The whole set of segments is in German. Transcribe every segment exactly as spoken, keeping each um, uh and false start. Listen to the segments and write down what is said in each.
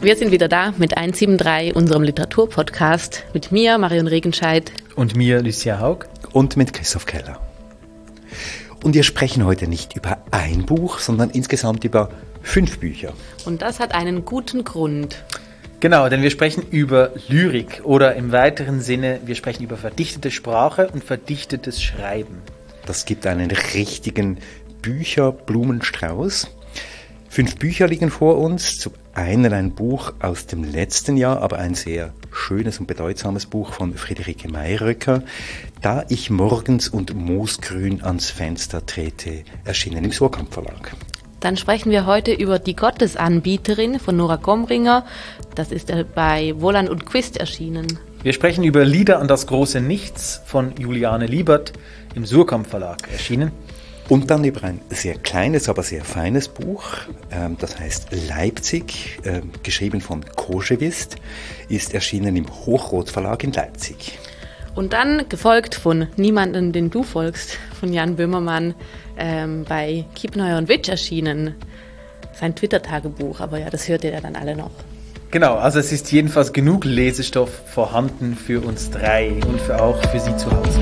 Wir sind wieder da mit eins sieben drei, unserem Literaturpodcast, mit mir, Marion Regenscheid. Und mir, Lucia Haug. Und mit Christoph Keller. Und wir sprechen heute nicht über ein Buch, sondern insgesamt über fünf Bücher. Und das hat einen guten Grund. Genau, denn wir sprechen über Lyrik oder im weiteren Sinne, wir sprechen über verdichtete Sprache und verdichtetes Schreiben. Das gibt einen richtigen Bücherblumenstrauß. Fünf Bücher liegen vor uns. Zum einen ein Buch aus dem letzten Jahr, aber ein sehr schönes und bedeutsames Buch von Friederike Mayröcker. Da ich morgens und moosgrün ans Fenster trete, erschienen im Surkamp Verlag. Dann sprechen wir heute über Die Gottesanbieterin von Nora Gomringer. Das ist bei Wohland und Quist erschienen. Wir sprechen über Lieder an das große Nichts von Juliane Liebert im Surkamp Verlag erschienen. Und dann über ein sehr kleines, aber sehr feines Buch, ähm, das heißt Leipzig, äh, geschrieben von Koschewist, ist erschienen im Hochrot Verlag in Leipzig. Und dann gefolgt von Niemanden, den du folgst, von Jan Böhmermann, ähm, bei Kiepenheuer und Witsch erschienen. Sein Twitter-Tagebuch, aber ja, das hört ihr ja dann alle noch. Genau, also es ist jedenfalls genug Lesestoff vorhanden für uns drei und für auch für Sie zu Hause.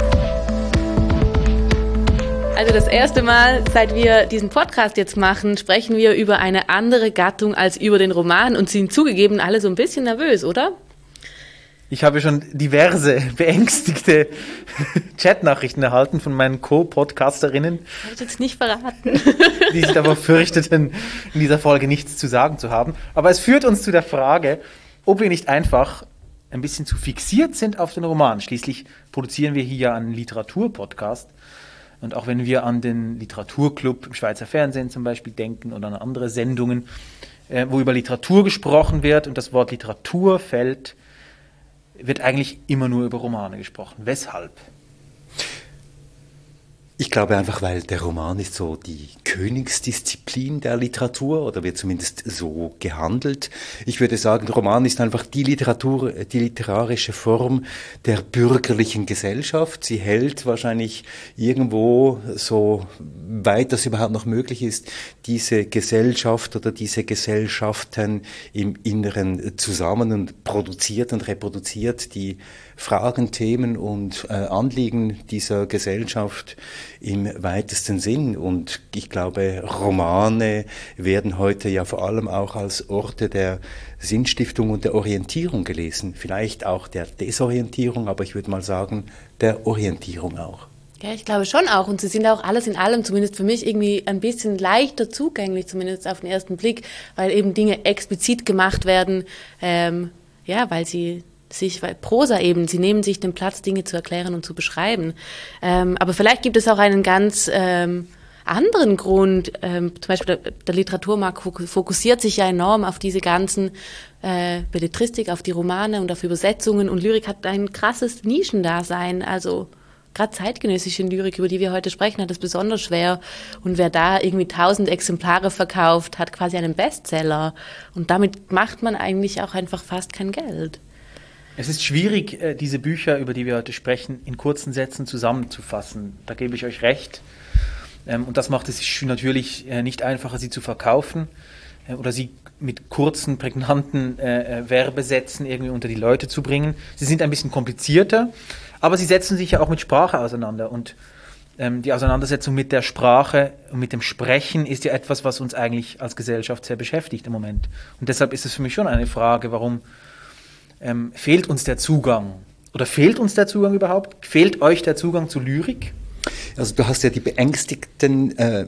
Also das erste Mal, seit wir diesen Podcast jetzt machen, sprechen wir über eine andere Gattung als über den Roman und sind zugegeben alle so ein bisschen nervös, oder? Ich habe schon diverse beängstigte Chatnachrichten erhalten von meinen Co-Podcasterinnen. Habe ich jetzt nicht verraten. Die sich aber fürchteten, in dieser Folge nichts zu sagen zu haben. Aber es führt uns zu der Frage, ob wir nicht einfach ein bisschen zu fixiert sind auf den Roman. Schließlich produzieren wir hier ja einen Literaturpodcast. Und auch wenn wir an den Literaturclub im Schweizer Fernsehen zum Beispiel denken oder an andere Sendungen, äh, wo über Literatur gesprochen wird und das Wort Literatur fällt, wird eigentlich immer nur über Romane gesprochen. Weshalb? Ich glaube einfach, weil der Roman ist so die Königsdisziplin der Literatur oder wird zumindest so gehandelt. Ich würde sagen, Roman ist einfach die Literatur, die literarische Form der bürgerlichen Gesellschaft. Sie hält wahrscheinlich irgendwo, so weit das überhaupt noch möglich ist, diese Gesellschaft oder diese Gesellschaften im Inneren zusammen und produziert und reproduziert die Fragen, Themen und äh, Anliegen dieser Gesellschaft im weitesten Sinn. Und ich glaube, Romane werden heute ja vor allem auch als Orte der Sinnstiftung und der Orientierung gelesen. Vielleicht auch der Desorientierung, aber ich würde mal sagen, der Orientierung auch. Ja, ich glaube schon auch. Und sie sind auch alles in allem, zumindest für mich, irgendwie ein bisschen leichter zugänglich, zumindest auf den ersten Blick, weil eben Dinge explizit gemacht werden, ähm, ja, weil sie sich, weil Prosa eben, sie nehmen sich den Platz, Dinge zu erklären und zu beschreiben. Ähm, aber vielleicht gibt es auch einen ganz ähm, anderen Grund. Ähm, zum Beispiel der, der Literaturmarkt fokussiert sich ja enorm auf diese ganzen äh, Belletristik, auf die Romane und auf Übersetzungen. Und Lyrik hat ein krasses Nischendasein. Also gerade zeitgenössische Lyrik, über die wir heute sprechen, hat es besonders schwer. Und wer da irgendwie tausend Exemplare verkauft, hat quasi einen Bestseller. Und damit macht man eigentlich auch einfach fast kein Geld. Es ist schwierig, diese Bücher, über die wir heute sprechen, in kurzen Sätzen zusammenzufassen. Da gebe ich euch recht. Und das macht es natürlich nicht einfacher, sie zu verkaufen oder sie mit kurzen, prägnanten Werbesätzen irgendwie unter die Leute zu bringen. Sie sind ein bisschen komplizierter, aber sie setzen sich ja auch mit Sprache auseinander. Und die Auseinandersetzung mit der Sprache und mit dem Sprechen ist ja etwas, was uns eigentlich als Gesellschaft sehr beschäftigt im Moment. Und deshalb ist es für mich schon eine Frage, warum Ähm, fehlt uns der Zugang? Oder fehlt uns der Zugang überhaupt? Fehlt euch der Zugang zu Lyrik? Also du hast ja die beängstigten äh,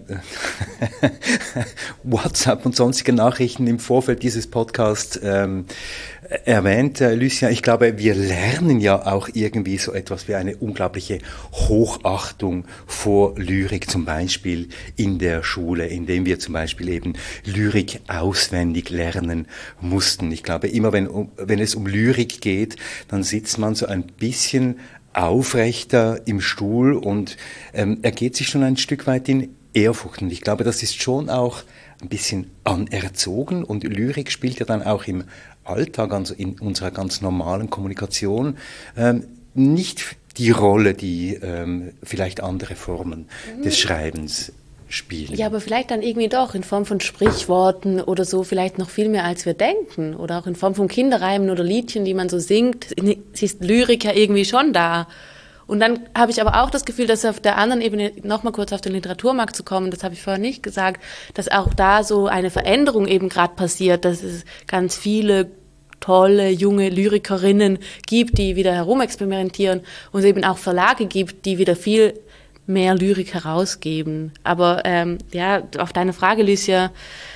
WhatsApp und sonstige Nachrichten im Vorfeld dieses Podcasts ähm, erwähnt, äh, Lucia. Ich glaube, wir lernen ja auch irgendwie so etwas wie eine unglaubliche Hochachtung vor Lyrik, zum Beispiel in der Schule, indem wir zum Beispiel eben Lyrik auswendig lernen mussten. Ich glaube, immer wenn, wenn es um Lyrik geht, dann sitzt man so ein bisschen aufrechter im Stuhl und ähm, ergeht sich schon ein Stück weit in Ehrfurcht. Und ich glaube, das ist schon auch ein bisschen anerzogen und Lyrik spielt ja dann auch im Alltag, also in unserer ganz normalen Kommunikation, ähm, nicht die Rolle, die ähm, vielleicht andere Formen mhm. des Schreibens spielen. Ja, aber vielleicht dann irgendwie doch in Form von Sprichworten oder so, vielleicht noch viel mehr, als wir denken. Oder auch in Form von Kinderreimen oder Liedchen, die man so singt. Es ist Lyrik ja irgendwie schon da. Und dann habe ich aber auch das Gefühl, dass auf der anderen Ebene, nochmal kurz auf den Literaturmarkt zu kommen, das habe ich vorher nicht gesagt, dass auch da so eine Veränderung eben gerade passiert, dass es ganz viele tolle, junge Lyrikerinnen gibt, die wieder herumexperimentieren und es eben auch Verlage gibt, die wieder viel mehr Lyrik herausgeben. Aber ähm, ja, auf deine Frage, Lucia,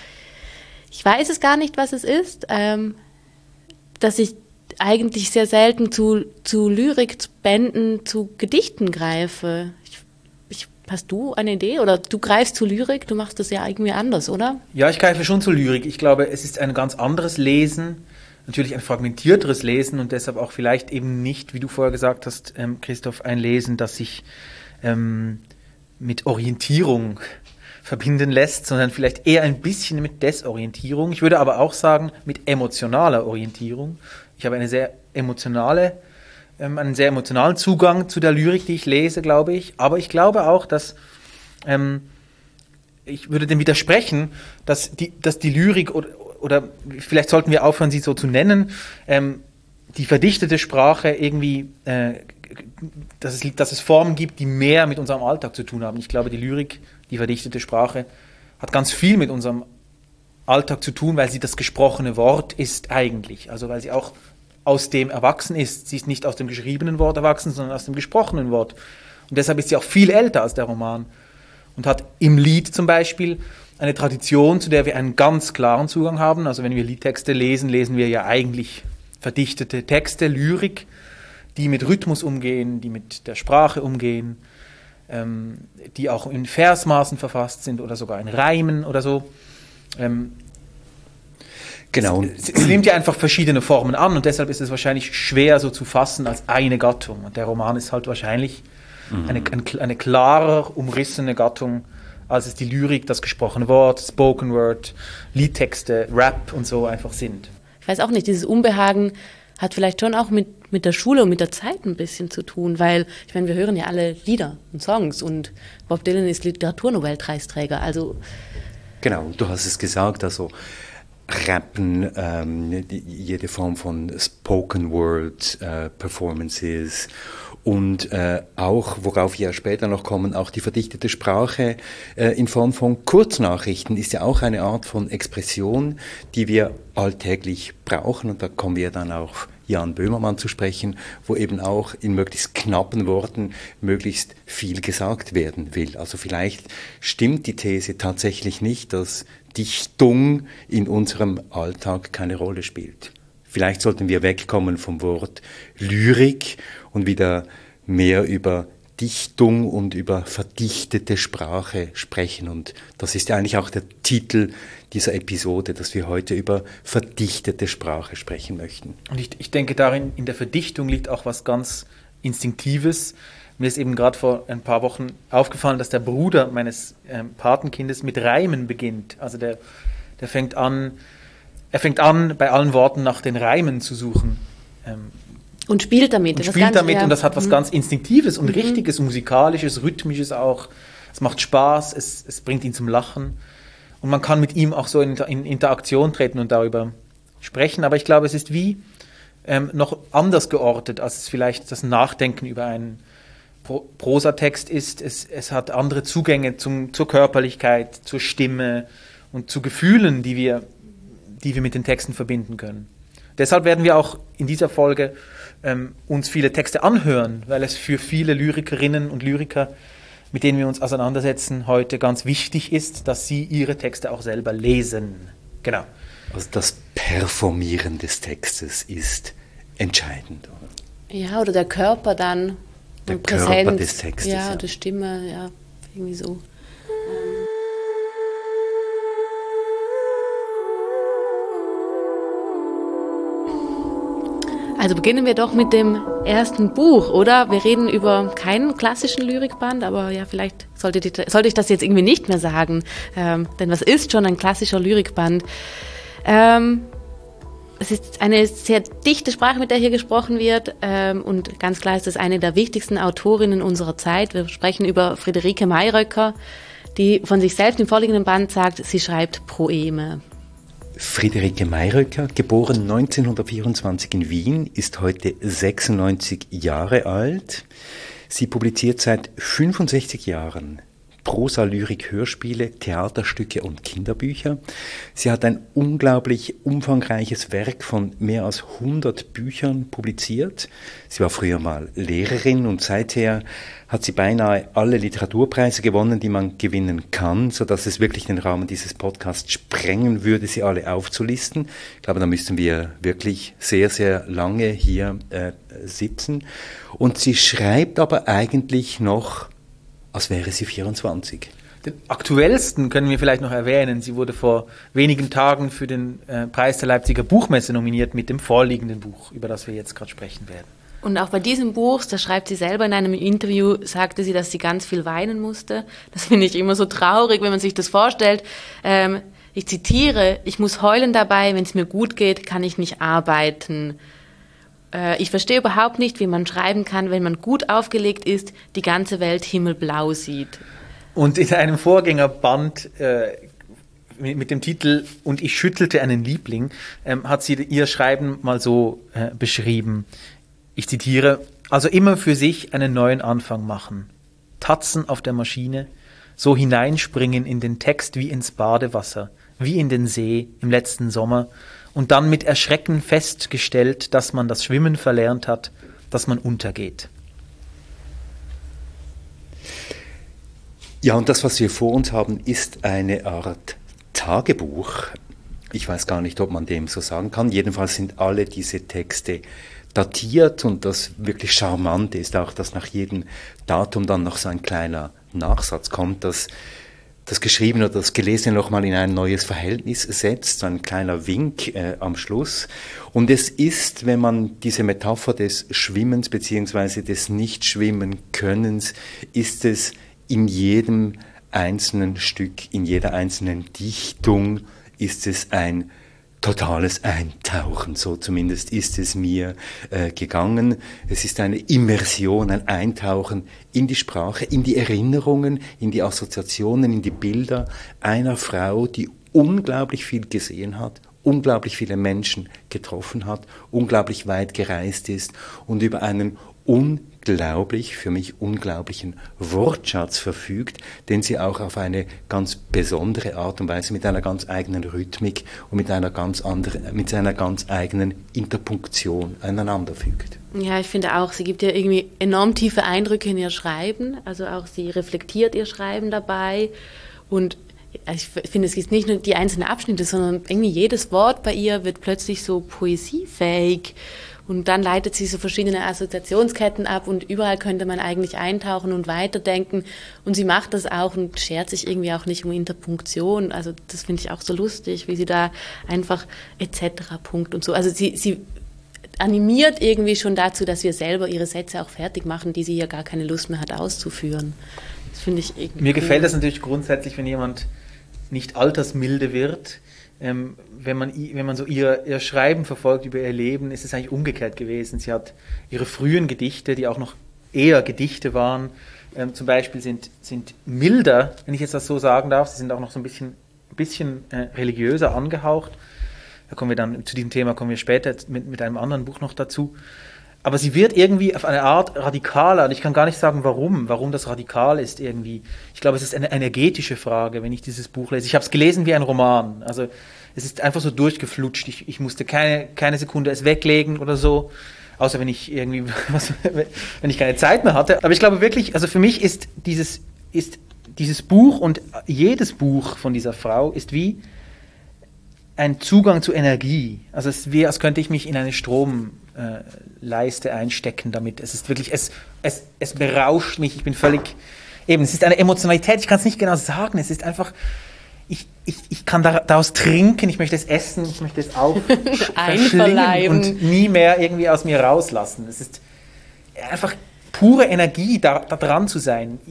ich weiß es gar nicht, was es ist, ähm, dass ich eigentlich sehr selten zu, zu Lyrik, zu Bänden, zu Gedichten greife. Ich, ich, hast du eine Idee? Oder du greifst zu Lyrik, du machst das ja irgendwie anders, oder? Ja, ich greife schon zu Lyrik. Ich glaube, es ist ein ganz anderes Lesen, natürlich ein fragmentierteres Lesen und deshalb auch vielleicht eben nicht, wie du vorher gesagt hast, ähm, Christoph, ein Lesen, das sich ähm, mit Orientierung verbinden lässt, sondern vielleicht eher ein bisschen mit Desorientierung. Ich würde aber auch sagen, mit emotionaler Orientierung. Ich habe eine sehr emotionale, ähm, einen sehr emotionalen Zugang zu der Lyrik, die ich lese, glaube ich. Aber ich glaube auch, dass, ähm, ich würde dem widersprechen, dass die, dass die Lyrik, oder, oder vielleicht sollten wir aufhören, sie so zu nennen, ähm, die verdichtete Sprache irgendwie, äh, dass, es, dass es Formen gibt, die mehr mit unserem Alltag zu tun haben. Ich glaube, die Lyrik, die verdichtete Sprache, hat ganz viel mit unserem Alltag zu tun, weil sie das gesprochene Wort ist eigentlich. Also weil sie auch aus dem erwachsen ist. Sie ist nicht aus dem geschriebenen Wort erwachsen, sondern aus dem gesprochenen Wort. Und deshalb ist sie auch viel älter als der Roman und hat im Lied zum Beispiel eine Tradition, zu der wir einen ganz klaren Zugang haben. Also wenn wir Liedtexte lesen, lesen wir ja eigentlich verdichtete Texte, Lyrik, die mit Rhythmus umgehen, die mit der Sprache umgehen, ähm, die auch in Versmaßen verfasst sind oder sogar in Reimen oder so. Ähm, Genau. Es, es nimmt ja einfach verschiedene Formen an und deshalb ist es wahrscheinlich schwer so zu fassen als eine Gattung. Und der Roman ist halt wahrscheinlich mhm. eine, eine, eine klarer, umrissene Gattung, als es die Lyrik, das gesprochene Wort, Spoken Word, Liedtexte, Rap und so einfach sind. Ich weiß auch nicht, dieses Unbehagen hat vielleicht schon auch mit, mit der Schule und mit der Zeit ein bisschen zu tun, weil, ich meine, wir hören ja alle Lieder und Songs und Bob Dylan ist Literaturnobelpreisträger, also... Genau, du hast es gesagt, also Rappen, ähm, die, jede Form von Spoken Word äh, Performances und äh, auch, worauf wir später noch kommen, auch die verdichtete Sprache äh, in Form von Kurznachrichten ist ja auch eine Art von Expression, die wir alltäglich brauchen und da kommen wir dann auch Jan Böhmermann zu sprechen, wo eben auch in möglichst knappen Worten möglichst viel gesagt werden will. Also vielleicht stimmt die These tatsächlich nicht, dass Dichtung in unserem Alltag keine Rolle spielt. Vielleicht sollten wir wegkommen vom Wort Lyrik und wieder mehr über Dichtung und über verdichtete Sprache sprechen. Und das ist ja eigentlich auch der Titel dieser Episode, dass wir heute über verdichtete Sprache sprechen möchten. Und ich, ich denke, darin, in der Verdichtung liegt auch was ganz Instinktives. Mir ist eben gerade vor ein paar Wochen aufgefallen, dass der Bruder meines ähm, Patenkindes mit Reimen beginnt. Also der, der fängt an, er fängt an, bei allen Worten nach den Reimen zu suchen. Ähm, und spielt damit. Und spielt ganz, damit ja. und das hat was mhm. ganz Instinktives und mhm. Richtiges, Musikalisches, Rhythmisches auch. Es macht Spaß, es, es bringt ihn zum Lachen. Und man kann mit ihm auch so in, in Interaktion treten und darüber sprechen. Aber ich glaube, es ist wie ähm, noch anders geortet, als es vielleicht das Nachdenken über einen Pro- Prosatext ist. Es, es hat andere Zugänge zum, zur Körperlichkeit, zur Stimme und zu Gefühlen, die wir, die wir mit den Texten verbinden können. Deshalb werden wir auch in dieser Folge ähm, uns viele Texte anhören, weil es für viele Lyrikerinnen und Lyriker, mit denen wir uns auseinandersetzen, heute ganz wichtig ist, dass sie ihre Texte auch selber lesen. Genau. Also das Performieren des Textes ist entscheidend. Oder? Ja, oder der Körper dann. Der Präsenz, Körper des Textes. Ja, ja. die Stimme, ja, irgendwie so. Also beginnen wir doch mit dem ersten Buch, oder? Wir reden über keinen klassischen Lyrikband, aber ja, vielleicht sollte, die, sollte ich das jetzt irgendwie nicht mehr sagen. Ähm, denn was ist schon ein klassischer Lyrikband? Ähm, es ist eine sehr dichte Sprache, mit der hier gesprochen wird. Ähm, und ganz klar ist es eine der wichtigsten Autorinnen unserer Zeit. Wir sprechen über Friederike Mayröcker, die von sich selbst im vorliegenden Band sagt, sie schreibt Poeme. Friederike Mayröcker, geboren neunzehnhundertvierundzwanzig in Wien, ist heute sechsundneunzig Jahre alt. Sie publiziert seit fünfundsechzig Jahren Prosa, Lyrik, Hörspiele, Theaterstücke und Kinderbücher. Sie hat ein unglaublich umfangreiches Werk von mehr als hundert Büchern publiziert. Sie war früher mal Lehrerin und seither hat sie beinahe alle Literaturpreise gewonnen, die man gewinnen kann, sodass es wirklich den Rahmen dieses Podcasts sprengen würde, sie alle aufzulisten. Ich glaube, da müssten wir wirklich sehr, sehr lange hier äh, sitzen. Und sie schreibt aber eigentlich noch, als wäre sie vierundzwanzig. Den aktuellsten können wir vielleicht noch erwähnen. Sie wurde vor wenigen Tagen für den äh, Preis der Leipziger Buchmesse nominiert mit dem vorliegenden Buch, über das wir jetzt gerade sprechen werden. Und auch bei diesem Buch, das schreibt sie selber in einem Interview, sagte sie, dass sie ganz viel weinen musste. Das finde ich immer so traurig, wenn man sich das vorstellt. Ähm, ich zitiere, ich muss heulen dabei, wenn es mir gut geht, kann ich nicht arbeiten. Äh, ich verstehe überhaupt nicht, wie man schreiben kann, wenn man gut aufgelegt ist, die ganze Welt himmelblau sieht. Und in einem Vorgängerband äh, mit, mit dem Titel Und ich schüttelte einen Liebling, ähm, hat sie ihr Schreiben mal so äh, beschrieben. Ich zitiere, also immer für sich einen neuen Anfang machen. Tatzen auf der Maschine, so hineinspringen in den Text wie ins Badewasser, wie in den See im letzten Sommer und dann mit Erschrecken festgestellt, dass man das Schwimmen verlernt hat, dass man untergeht. Ja, und das, was wir vor uns haben, ist eine Art Tagebuch. Ich weiß gar nicht, ob man dem so sagen kann. Jedenfalls sind alle diese Texte datiert und das wirklich Charmante ist auch, dass nach jedem Datum dann noch so ein kleiner Nachsatz kommt, dass das Geschriebene oder das Gelesene nochmal in ein neues Verhältnis setzt, so ein kleiner Wink äh, am Schluss. Und es ist, wenn man diese Metapher des Schwimmens beziehungsweise des Nicht-Schwimmen-Könnens, ist es in jedem einzelnen Stück, in jeder einzelnen Dichtung ist es ein totales Eintauchen, so zumindest ist es mir äh, gegangen. Es ist eine Immersion, ein Eintauchen in die Sprache, in die Erinnerungen, in die Assoziationen, in die Bilder einer Frau, die unglaublich viel gesehen hat, unglaublich viele Menschen getroffen hat, unglaublich weit gereist ist und über einen unglaublich, für mich unglaublichen Wortschatz verfügt, den sie auch auf eine ganz besondere Art und Weise mit einer ganz eigenen Rhythmik und mit einer ganz anderen, mit einer ganz eigenen Interpunktion aneinander fügt. Ja, ich finde auch, sie gibt ja irgendwie enorm tiefe Eindrücke in ihr Schreiben, also auch sie reflektiert ihr Schreiben dabei und ich finde, es gibt nicht nur die einzelnen Abschnitte, sondern irgendwie jedes Wort bei ihr wird plötzlich so poesiefähig. Und dann leitet sie so verschiedene Assoziationsketten ab und überall könnte man eigentlich eintauchen und weiterdenken. Und sie macht das auch und schert sich irgendwie auch nicht um Interpunktion. Also das finde ich auch so lustig, wie sie da einfach et cetera Punkt und so. Also sie, sie animiert irgendwie schon dazu, dass wir selber ihre Sätze auch fertig machen, die sie ja gar keine Lust mehr hat auszuführen. Das finde ich irgendwie Mir cool. gefällt das natürlich grundsätzlich, wenn jemand nicht altersmilde wird. Ähm, wenn man, wenn man so ihr, ihr Schreiben verfolgt über ihr Leben, ist es eigentlich umgekehrt gewesen. Sie hat ihre frühen Gedichte, die auch noch eher Gedichte waren, ähm, zum Beispiel sind, sind milder, wenn ich jetzt das so sagen darf. Sie sind auch noch so ein bisschen, ein bisschen äh, religiöser angehaucht. Da kommen wir dann, zu diesem Thema kommen wir später mit, mit einem anderen Buch noch dazu. Aber sie wird irgendwie auf eine Art radikaler und ich kann gar nicht sagen, warum, warum das radikal ist irgendwie. Ich glaube, es ist eine energetische Frage, wenn ich dieses Buch lese. Ich habe es gelesen wie ein Roman, also es ist einfach so durchgeflutscht. Ich, ich musste keine, keine Sekunde es weglegen oder so, außer wenn ich irgendwie, was, wenn ich keine Zeit mehr hatte. Aber ich glaube wirklich, also für mich ist dieses, ist dieses Buch und jedes Buch von dieser Frau ist wie ein Zugang zu Energie. Also es ist wie, als könnte ich mich in eine Stromleiste einstecken damit. Es ist wirklich, es, es, es berauscht mich. Ich bin völlig, eben, es ist eine Emotionalität, ich kann es nicht genau sagen. Es ist einfach, ich, ich, ich kann daraus trinken, ich möchte es essen, ich möchte es auch verschlingen und nie mehr irgendwie aus mir rauslassen. Es ist einfach pure Energie, da, da dran zu sein.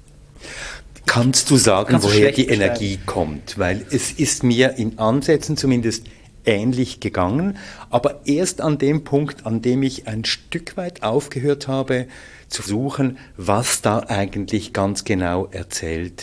Kannst du sagen, Kannst du woher die Energie kommt? Weil es ist mir in Ansätzen zumindest ähnlich gegangen, aber erst an dem Punkt, an dem ich ein Stück weit aufgehört habe, zu suchen, was da eigentlich ganz genau erzählt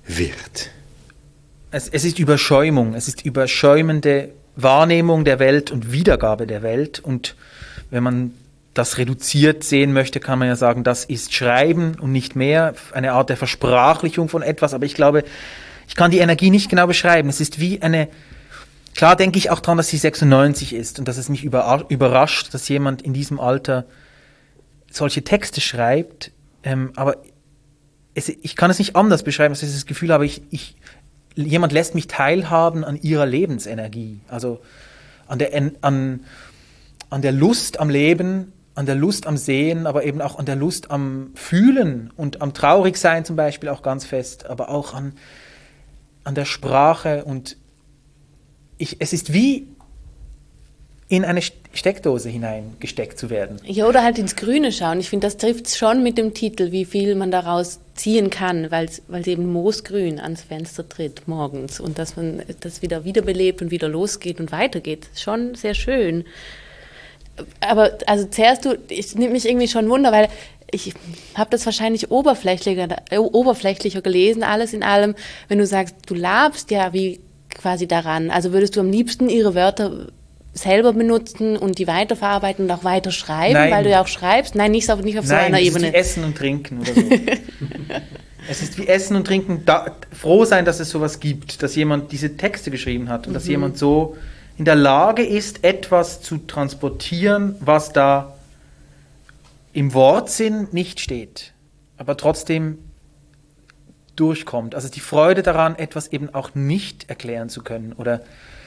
wird? Es, es ist Überschäumung, es ist überschäumende Wahrnehmung der Welt und Wiedergabe der Welt. Und wenn man das reduziert sehen möchte, kann man ja sagen, das ist Schreiben und nicht mehr, eine Art der Versprachlichung von etwas. Aber ich glaube, ich kann die Energie nicht genau beschreiben. Es ist wie eine, klar denke ich auch daran, dass sie sechsundneunzig ist und dass es mich überrascht, dass jemand in diesem Alter solche Texte schreibt. Ähm, aber es, ich kann es nicht anders beschreiben, dass ich das Gefühl habe, ich, ich jemand lässt mich teilhaben an ihrer Lebensenergie, also an der, an, an der Lust am Leben, an der Lust am Sehen, aber eben auch an der Lust am Fühlen und am Traurigsein zum Beispiel auch ganz fest, aber auch an, an der Sprache. Und ich, es ist wie in eine Steckdose hineingesteckt zu werden. Ja, oder halt ins Grüne schauen. Ich finde, das trifft es schon mit dem Titel, wie viel man daraus ziehen kann, weil es eben moosgrün ans Fenster tritt morgens und dass man das wieder wiederbelebt und wieder losgeht und weitergeht. Schon sehr schön. Aber also zuerst, du, ich nimmt mich irgendwie schon Wunder, weil ich habe das wahrscheinlich oberflächlicher, äh, oberflächlicher gelesen, alles in allem, wenn du sagst, du labst ja wie quasi daran. Also würdest du am liebsten ihre Wörter selber benutzen und die weiterverarbeiten und auch weiter schreiben, Nein. weil du ja auch schreibst? Nein, nicht auf, nicht auf Nein, so einer es Ebene. ist wie Essen und Trinken oder so. Es ist wie Essen und Trinken, da, froh sein, dass es sowas gibt, dass jemand diese Texte geschrieben hat und mhm. dass jemand so in der Lage ist, etwas zu transportieren, was da im Wortsinn nicht steht, aber trotzdem durchkommt. Also die Freude daran, etwas eben auch nicht erklären zu können oder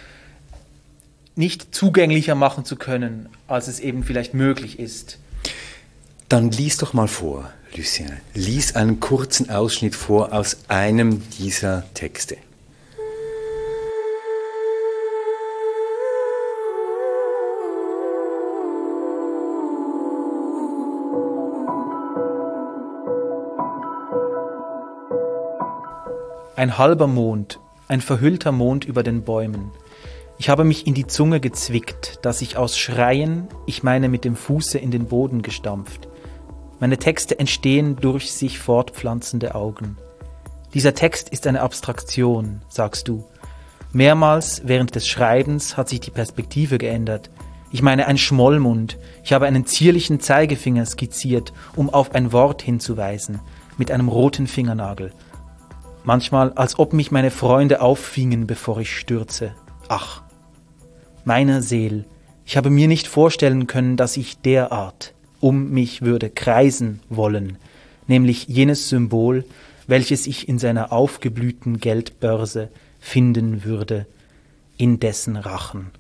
nicht zugänglicher machen zu können, als es eben vielleicht möglich ist. Dann lies doch mal vor, Lucien. Lies einen kurzen Ausschnitt vor aus einem dieser Texte. Ein halber Mond, ein verhüllter Mond über den Bäumen. Ich habe mich in die Zunge gezwickt, dass ich aus Schreien, ich meine mit dem Fuße in den Boden gestampft. Meine Texte entstehen durch sich fortpflanzende Augen. Dieser Text ist eine Abstraktion, sagst du. Mehrmals während des Schreibens hat sich die Perspektive geändert. Ich meine ein Schmollmund. Ich habe einen zierlichen Zeigefinger skizziert, um auf ein Wort hinzuweisen, mit einem roten Fingernagel. Manchmal, als ob mich meine Freunde auffingen, bevor ich stürze. Ach, meiner Seel, ich habe mir nicht vorstellen können, dass ich derart um mich würde kreisen wollen, nämlich jenes Symbol, welches ich in seiner aufgeblühten Geldbörse finden würde, in dessen Rachen.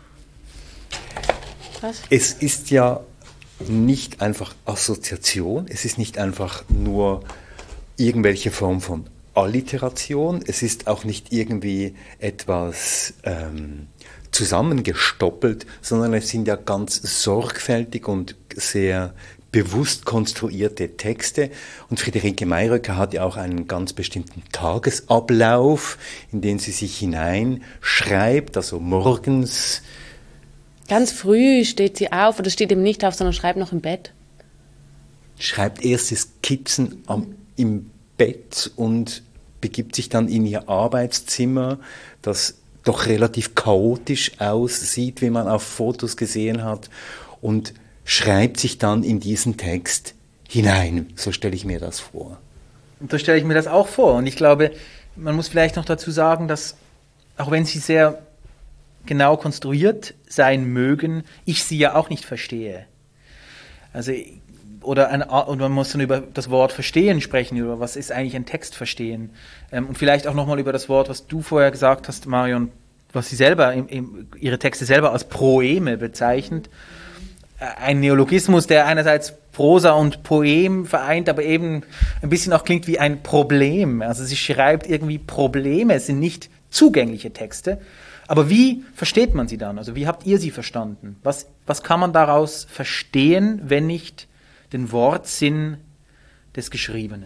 Was? Es ist ja nicht einfach Assoziation, es ist nicht einfach nur irgendwelche Form von Alliteration, es ist auch nicht irgendwie etwas ähm, zusammengestoppelt, sondern es sind ja ganz sorgfältig und sehr bewusst konstruierte Texte. Und Friederike Mayröcker hat ja auch einen ganz bestimmten Tagesablauf, in den sie sich hineinschreibt, also morgens. Ganz früh steht sie auf, oder steht eben nicht auf, sondern schreibt noch im Bett. Schreibt erste Skizzen am, im Bett und begibt sich dann in ihr Arbeitszimmer, das doch relativ chaotisch aussieht, wie man auf Fotos gesehen hat, und schreibt sich dann in diesen Text hinein. So stelle ich mir das vor. Und so stelle ich mir das auch vor. Und ich glaube, man muss vielleicht noch dazu sagen, dass, auch wenn sie sehr genau konstruiert sein mögen, ich sie ja auch nicht verstehe. Also Oder, ein, oder man muss dann über das Wort Verstehen sprechen, über was ist eigentlich ein Text verstehen. Ähm, und vielleicht auch nochmal über das Wort, was du vorher gesagt hast, Marion, was sie selber, im, im, ihre Texte selber als Proeme bezeichnet. Ein Neologismus, der einerseits Prosa und Poem vereint, aber eben ein bisschen auch klingt wie ein Problem. Also sie schreibt irgendwie Probleme, es sind nicht zugängliche Texte. Aber wie versteht man sie dann? Also wie habt ihr sie verstanden? Was, was kann man daraus verstehen, wenn nicht den Wortsinn des Geschriebenen?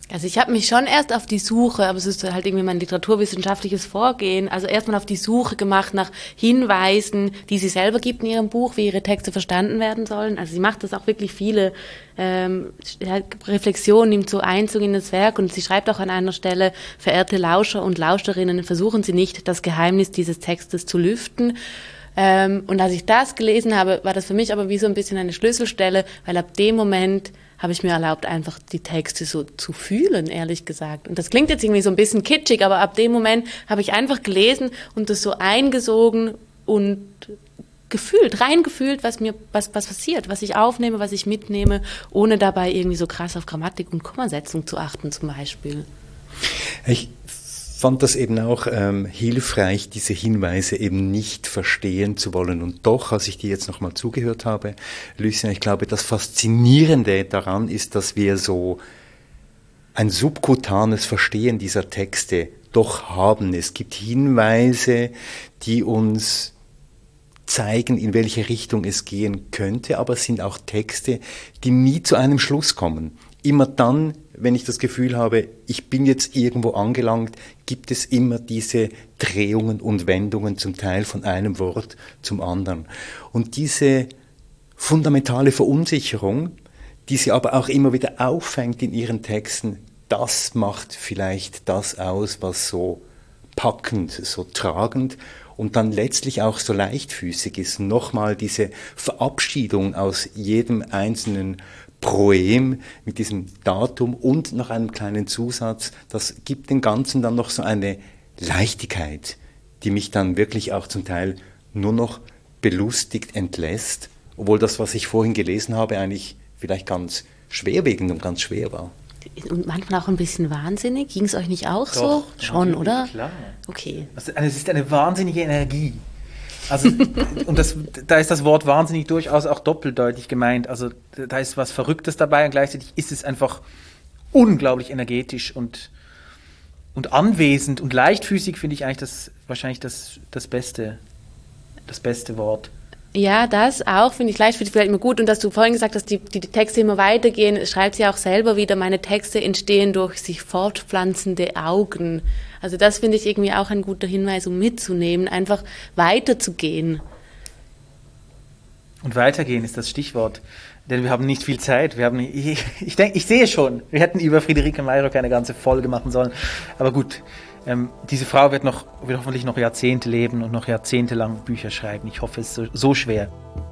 Also ich habe mich schon erst auf die Suche, aber es ist halt irgendwie mein literaturwissenschaftliches Vorgehen, also erstmal auf die Suche gemacht nach Hinweisen, die sie selber gibt in ihrem Buch, wie ihre Texte verstanden werden sollen. Also sie macht das auch wirklich viele ähm, Reflexionen, nimmt so Einzug in das Werk und sie schreibt auch an einer Stelle, verehrte Lauscher und Lauscherinnen, versuchen Sie nicht, das Geheimnis dieses Textes zu lüften. Ähm, und als ich das gelesen habe, war das für mich aber wie so ein bisschen eine Schlüsselstelle, weil ab dem Moment habe ich mir erlaubt, einfach die Texte so zu fühlen, ehrlich gesagt. Und das klingt jetzt irgendwie so ein bisschen kitschig, aber ab dem Moment habe ich einfach gelesen und das so eingesogen und gefühlt, reingefühlt, was mir, was, was passiert, was ich aufnehme, was ich mitnehme, ohne dabei irgendwie so krass auf Grammatik und Kommasetzung zu achten, zum Beispiel. Ich fand das eben auch ähm, hilfreich, diese Hinweise eben nicht verstehen zu wollen. Und doch, als ich dir jetzt nochmal zugehört habe, Lucien, ich glaube, das Faszinierende daran ist, dass wir so ein subkutanes Verstehen dieser Texte doch haben. Es gibt Hinweise, die uns zeigen, in welche Richtung es gehen könnte, aber es sind auch Texte, die nie zu einem Schluss kommen. Immer dann, wenn ich das Gefühl habe, ich bin jetzt irgendwo angelangt, gibt es immer diese Drehungen und Wendungen, zum Teil von einem Wort zum anderen. Und diese fundamentale Verunsicherung, die sie aber auch immer wieder auffängt in ihren Texten, das macht vielleicht das aus, was so packend, so tragend und dann letztlich auch so leichtfüßig ist. Nochmal diese Verabschiedung aus jedem einzelnen Proem mit diesem Datum und noch einem kleinen Zusatz, das gibt dem Ganzen dann noch so eine Leichtigkeit, die mich dann wirklich auch zum Teil nur noch belustigt entlässt, obwohl das, was ich vorhin gelesen habe, eigentlich vielleicht ganz schwerwiegend und ganz schwer war. Und manchmal auch ein bisschen wahnsinnig. Ging es euch nicht auch Doch, so? Schon, oder? Klar. Okay. Also, es ist eine wahnsinnige Energie. Also, und das, da ist das Wort wahnsinnig durchaus auch doppeldeutig gemeint. Also, da ist was Verrücktes dabei und gleichzeitig ist es einfach unglaublich energetisch und, und anwesend und leichtfüßig, finde ich eigentlich das, wahrscheinlich das, das beste, das beste Wort. Ja, das auch, finde ich leichtfüßig vielleicht immer gut. Und dass du vorhin gesagt hast, die, die, die Texte immer weitergehen, schreibt sie auch selber wieder, meine Texte entstehen durch sich fortpflanzende Augen. Also das finde ich irgendwie auch ein guter Hinweis, um mitzunehmen, einfach weiterzugehen. Und weitergehen ist das Stichwort, denn wir haben nicht viel Zeit. Wir haben, ich, ich denke, ich sehe schon, wir hätten über Friederike Mayrock eine ganze Folge machen sollen. Aber gut, ähm, diese Frau wird, noch, wird hoffentlich noch Jahrzehnte leben und noch jahrzehntelang Bücher schreiben. Ich hoffe, es ist so, so schwer.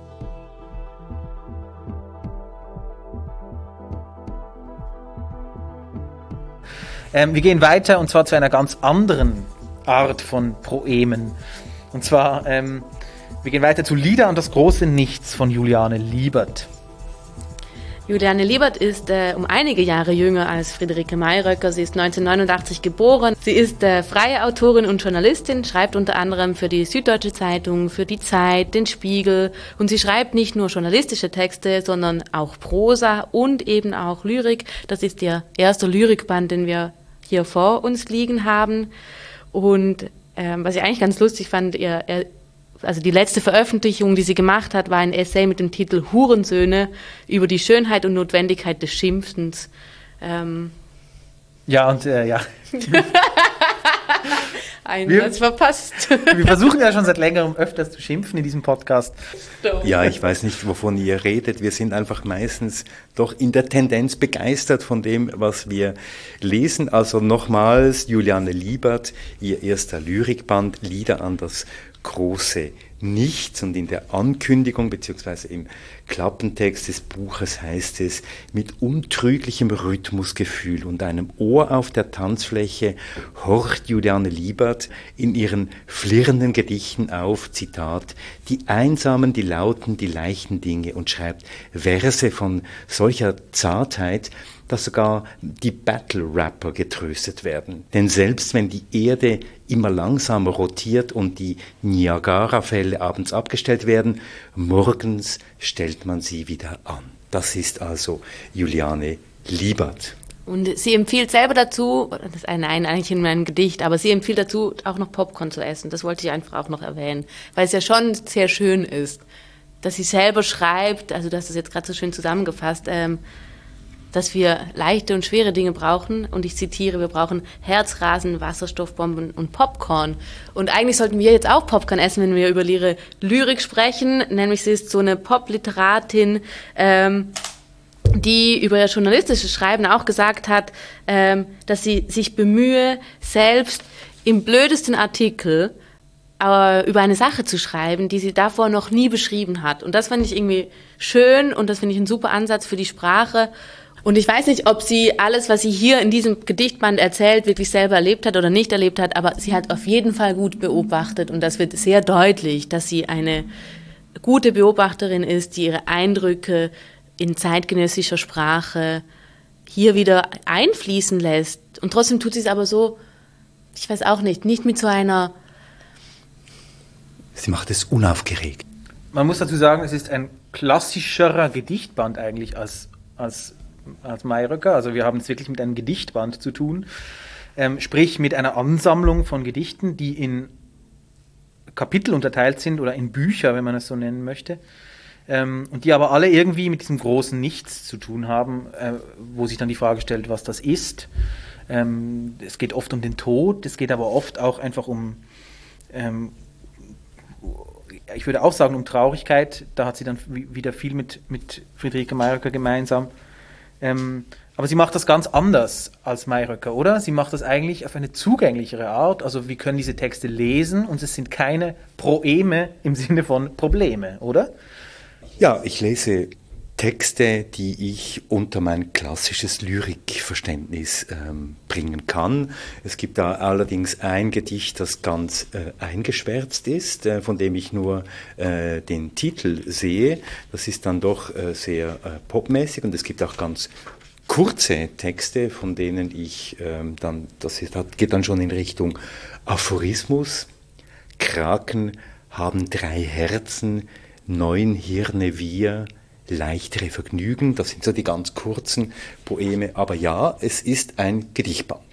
Ähm, wir gehen weiter und zwar zu einer ganz anderen Art von Proemen. Und zwar, ähm, wir gehen weiter zu Lieder und das große Nichts von Juliane Liebert. Juliane Liebert ist äh, um einige Jahre jünger als Friederike Mayröcker. Sie ist neunzehnhundertneunundachtzig geboren. Sie ist äh, freie Autorin und Journalistin, schreibt unter anderem für die Süddeutsche Zeitung, für die Zeit, den Spiegel. Und sie schreibt nicht nur journalistische Texte, sondern auch Prosa und eben auch Lyrik. Das ist ihr erster Lyrikband, den wir hier vor uns liegen haben. Und ähm, was ich eigentlich ganz lustig fand, ihr, ihr also die letzte Veröffentlichung, die sie gemacht hat, war ein Essay mit dem Titel Hurensöhne über die Schönheit und Notwendigkeit des Schimpfens. Ähm ja, und äh, ja. Ein Satz verpasst. Wir versuchen ja schon seit längerem öfters zu schimpfen in diesem Podcast. Ja, ich weiß nicht, wovon ihr redet. Wir sind einfach meistens doch in der Tendenz begeistert von dem, was wir lesen. Also nochmals, Juliane Liebert, ihr erster Lyrikband, Lieder an das große Nichts, und in der Ankündigung bzw. im Klappentext des Buches heißt es: mit untrüglichem Rhythmusgefühl und einem Ohr auf der Tanzfläche horcht Juliane Liebert in ihren flirrenden Gedichten auf, Zitat, die einsamen, die lauten, die leichten Dinge, und schreibt Verse von solcher Zartheit, dass sogar die Battle-Rapper getröstet werden. Denn selbst wenn die Erde immer langsamer rotiert und die Niagara-Fälle abends abgestellt werden, morgens stellt man sie wieder an. Das ist also Juliane Liebert. Und sie empfiehlt selber dazu, das ist ein, ein, eigentlich in meinem Gedicht, aber sie empfiehlt dazu, auch noch Popcorn zu essen. Das wollte ich einfach auch noch erwähnen, weil es ja schon sehr schön ist, dass sie selber schreibt, also du hast das jetzt gerade so schön zusammengefasst, ähm, dass wir leichte und schwere Dinge brauchen. Und ich zitiere, wir brauchen Herzrasen, Wasserstoffbomben und Popcorn. Und eigentlich sollten wir jetzt auch Popcorn essen, wenn wir über ihre Lyrik sprechen. Nämlich sie ist so eine Popliteratin, ähm, die über ihr journalistisches Schreiben auch gesagt hat, ähm, dass sie sich bemühe, selbst im blödesten Artikel äh, über eine Sache zu schreiben, die sie davor noch nie beschrieben hat. Und das fand ich irgendwie schön und das finde ich ein super Ansatz für die Sprache. Und ich weiß nicht, ob sie alles, was sie hier in diesem Gedichtband erzählt, wirklich selber erlebt hat oder nicht erlebt hat, aber sie hat auf jeden Fall gut beobachtet und das wird sehr deutlich, dass sie eine gute Beobachterin ist, die ihre Eindrücke in zeitgenössischer Sprache hier wieder einfließen lässt. Und trotzdem tut sie es aber so, ich weiß auch nicht, nicht mit so einer... Sie macht es unaufgeregt. Man muss dazu sagen, es ist ein klassischerer Gedichtband eigentlich als, als, als Mayröcker. Also wir haben es wirklich mit einem Gedichtband zu tun. Ähm, sprich mit einer Ansammlung von Gedichten, die in Kapitel unterteilt sind oder in Bücher, wenn man es so nennen möchte. Ähm, und die aber alle irgendwie mit diesem großen Nichts zu tun haben, äh, wo sich dann die Frage stellt, was das ist. Ähm, es geht oft um den Tod, es geht aber oft auch einfach um, ähm, ich würde auch sagen, um Traurigkeit. Da hat sie dann wieder viel mit, mit Friederike Mayröcker gemeinsam. Ähm, aber sie macht das ganz anders als Mayröcker, oder? Sie macht das eigentlich auf eine zugänglichere Art. Also wir können diese Texte lesen und es sind keine Proeme im Sinne von Probleme, oder? Ja, ich lese Texte, die ich unter mein klassisches Lyrikverständnis ähm, bringen kann. Es gibt da allerdings ein Gedicht, das ganz äh, eingeschwärzt ist, äh, von dem ich nur äh, den Titel sehe. Das ist dann doch äh, sehr äh, popmäßig und es gibt auch ganz kurze Texte, von denen ich ähm, dann, das ist, das geht dann schon in Richtung Aphorismus. Kraken haben drei Herzen, neun Hirne wir, leichtere Vergnügen, das sind so die ganz kurzen Poeme, aber ja, es ist ein Gedichtband.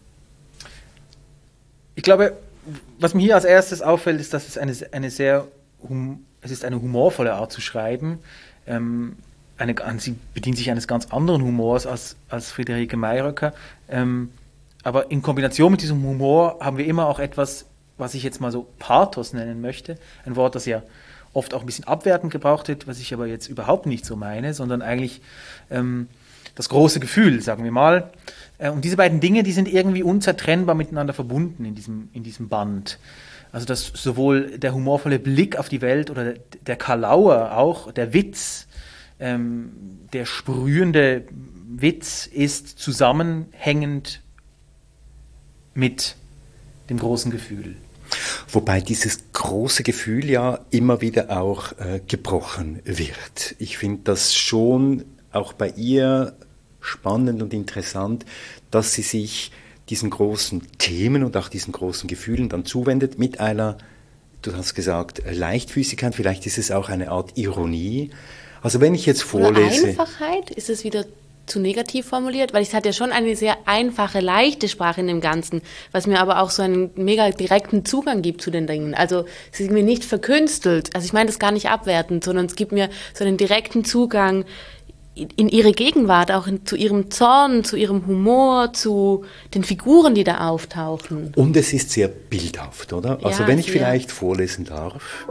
Ich glaube, was mir hier als erstes auffällt, ist, dass es eine, eine sehr, hum, es ist eine humorvolle Art zu schreiben. Ähm, eine, sie bedient sich eines ganz anderen Humors als, als Friederike Mayröcker, ähm, aber in Kombination mit diesem Humor haben wir immer auch etwas, was ich jetzt mal so Pathos nennen möchte, ein Wort, das ja oft auch ein bisschen abwertend gebraucht wird, was ich aber jetzt überhaupt nicht so meine, sondern eigentlich ähm, das große Gefühl, sagen wir mal. Äh, und diese beiden Dinge, die sind irgendwie unzertrennbar miteinander verbunden in diesem, in diesem Band. Also dass sowohl der humorvolle Blick auf die Welt oder der Kalauer auch, der Witz, ähm, der sprühende Witz ist zusammenhängend mit dem großen Gefühl. Wobei dieses große Gefühl ja immer wieder auch äh, gebrochen wird. Ich finde das schon auch bei ihr spannend und interessant, dass sie sich diesen großen Themen und auch diesen großen Gefühlen dann zuwendet mit einer, du hast gesagt, Leichtfüßigkeit, vielleicht ist es auch eine Art Ironie. Also wenn ich jetzt vorlese... Oder Einfachheit, ist es wieder zu negativ formuliert, weil es hat ja schon eine sehr einfache, leichte Sprache in dem Ganzen, was mir aber auch so einen mega direkten Zugang gibt zu den Dingen. Also es ist mir nicht verkünstelt, also ich meine das gar nicht abwertend, sondern es gibt mir so einen direkten Zugang in ihre Gegenwart, auch in, zu ihrem Zorn, zu ihrem Humor, zu den Figuren, die da auftauchen. Und es ist sehr bildhaft, oder? Also ja, wenn ich sehr. vielleicht vorlesen darf.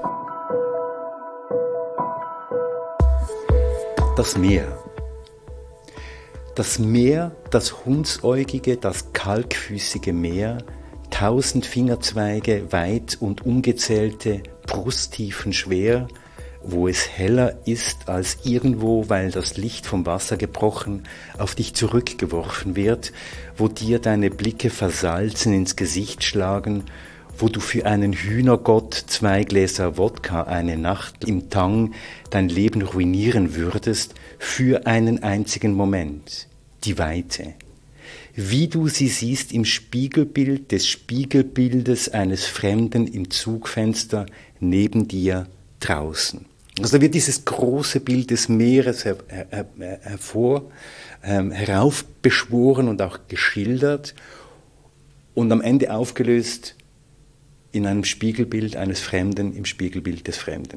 Das Meer. Das Meer, das hundsäugige, das kalkfüßige Meer, tausend Fingerzweige weit und ungezählte, Brusttiefen schwer, wo es heller ist als irgendwo, weil das Licht vom Wasser gebrochen auf dich zurückgeworfen wird, wo dir deine Blicke versalzen ins Gesicht schlagen, wo du für einen Hühnergott zwei Gläser Wodka eine Nacht im Tang dein Leben ruinieren würdest, für einen einzigen Moment. Die Weite. Wie du sie siehst im Spiegelbild des Spiegelbildes eines Fremden im Zugfenster neben dir draußen. Also da wird dieses große Bild des Meeres her, her, her, hervor, ähm, heraufbeschworen und auch geschildert und am Ende aufgelöst in einem Spiegelbild eines Fremden im Spiegelbild des Fremden.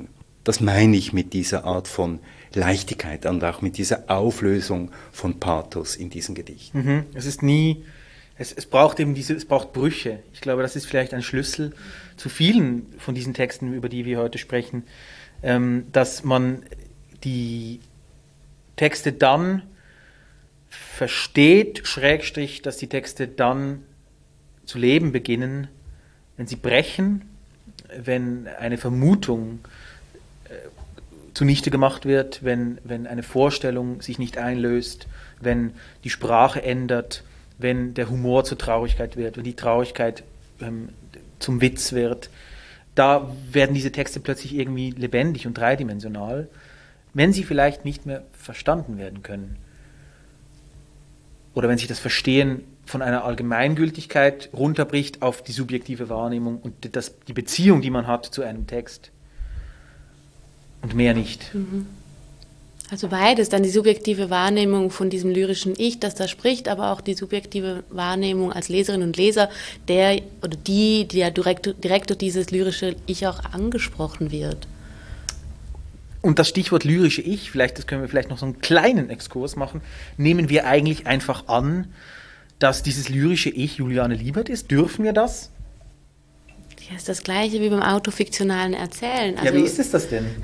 Das meine ich mit dieser Art von Leichtigkeit und auch mit dieser Auflösung von Pathos in diesen Gedichten. Mhm. Es ist nie, es, es braucht eben diese, es braucht Brüche. Ich glaube, das ist vielleicht ein Schlüssel zu vielen von diesen Texten, über die wir heute sprechen, ähm, dass man die Texte dann versteht, Schrägstrich, dass die Texte dann zu leben beginnen, wenn sie brechen, wenn eine Vermutung äh, zunichte gemacht wird, wenn, wenn eine Vorstellung sich nicht einlöst, wenn die Sprache ändert, wenn der Humor zur Traurigkeit wird, wenn die Traurigkeit ähm, zum Witz wird. Da werden diese Texte plötzlich irgendwie lebendig und dreidimensional, wenn sie vielleicht nicht mehr verstanden werden können. Oder wenn sich das Verstehen von einer Allgemeingültigkeit runterbricht auf die subjektive Wahrnehmung und das, die Beziehung, die man hat zu einem Text. Und mehr nicht. Also beides, dann die subjektive Wahrnehmung von diesem lyrischen Ich, das da spricht, aber auch die subjektive Wahrnehmung als Leserin und Leser, der oder die, die ja direkt, direkt durch dieses lyrische Ich auch angesprochen wird. Und das Stichwort lyrische Ich, vielleicht, das können wir vielleicht noch so einen kleinen Exkurs machen, nehmen wir eigentlich einfach an, dass dieses lyrische Ich Juliane Liebert ist? Dürfen wir das? Ja, ist das Gleiche wie beim autofiktionalen Erzählen. Also ja, wie ist es das denn?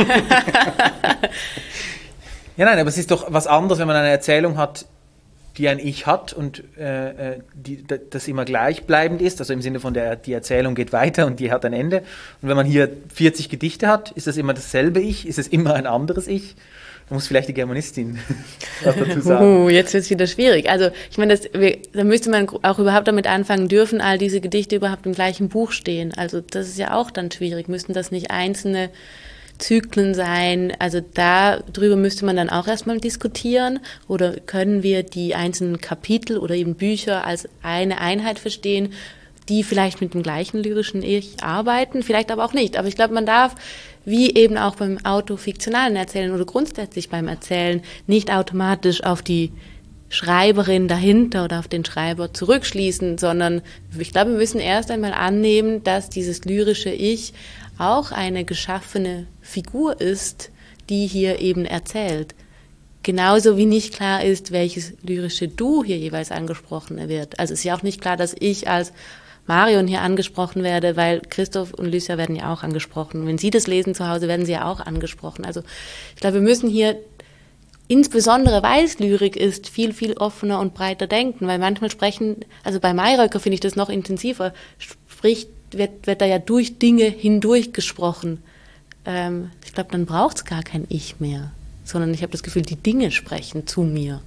Ja, nein, aber es ist doch was anderes, wenn man eine Erzählung hat, die ein Ich hat und äh, die, das immer gleichbleibend ist, also im Sinne von, der, die Erzählung geht weiter und die hat ein Ende. Und wenn man hier vierzig Gedichte hat, ist das immer dasselbe Ich? Ist es immer ein anderes Ich? Da muss vielleicht die Germanistin was dazu sagen. Uh, jetzt wird es wieder schwierig. Also ich meine, das, wir, da müsste man auch überhaupt damit anfangen, dürfen all diese Gedichte überhaupt im gleichen Buch stehen? Also das ist ja auch dann schwierig. Müssten das nicht einzelne Zyklen sein? Also darüber müsste man dann auch erstmal diskutieren. Oder können wir die einzelnen Kapitel oder eben Bücher als eine Einheit verstehen, die vielleicht mit dem gleichen lyrischen Ich arbeiten, vielleicht aber auch nicht. Aber ich glaube, man darf, wie eben auch beim autofiktionalen Erzählen oder grundsätzlich beim Erzählen, nicht automatisch auf die Schreiberin dahinter oder auf den Schreiber zurückschließen, sondern ich glaube, wir müssen erst einmal annehmen, dass dieses lyrische Ich auch eine geschaffene Figur ist, die hier eben erzählt. Genauso wie nicht klar ist, welches lyrische Du hier jeweils angesprochen wird. Also es ist ja auch nicht klar, dass ich als Marion hier angesprochen werde, weil Christoph und Lucia werden ja auch angesprochen. Wenn Sie das lesen zu Hause, werden Sie ja auch angesprochen. Also ich glaube, wir müssen hier, insbesondere weil es Lyrik ist, viel, viel offener und breiter denken, weil manchmal sprechen, also bei Mayröcker finde ich das noch intensiver, spricht, wird, wird da ja durch Dinge hindurch gesprochen. Ähm, ich glaube, dann braucht es gar kein Ich mehr, sondern ich habe das Gefühl, die Dinge sprechen zu mir.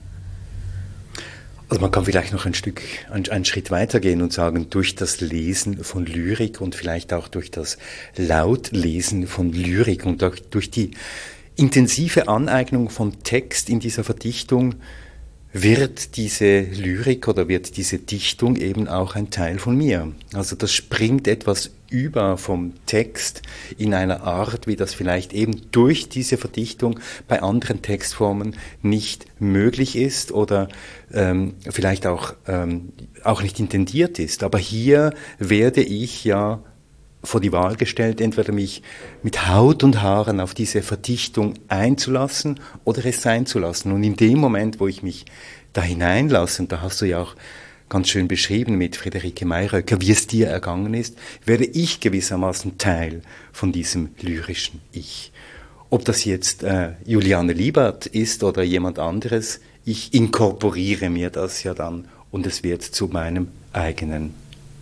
Also man kann vielleicht noch ein Stück, einen Schritt weitergehen und sagen, durch das Lesen von Lyrik und vielleicht auch durch das Lautlesen von Lyrik und auch durch die intensive Aneignung von Text in dieser Verdichtung wird diese Lyrik oder wird diese Dichtung eben auch ein Teil von mir. Also das springt etwas über vom Text in einer Art, wie das vielleicht eben durch diese Verdichtung bei anderen Textformen nicht möglich ist oder ähm, vielleicht auch, ähm, auch nicht intendiert ist. Aber hier werde ich ja vor die Wahl gestellt, entweder mich mit Haut und Haaren auf diese Verdichtung einzulassen oder es sein zu lassen. Und in dem Moment, wo ich mich da hineinlasse, und da hast du ja auch ganz schön beschrieben mit Friederike Mayröcker, wie es dir ergangen ist, werde ich gewissermaßen Teil von diesem lyrischen Ich. Ob das jetzt äh, Juliane Liebert ist oder jemand anderes, ich inkorporiere mir das ja dann und es wird zu meinem eigenen.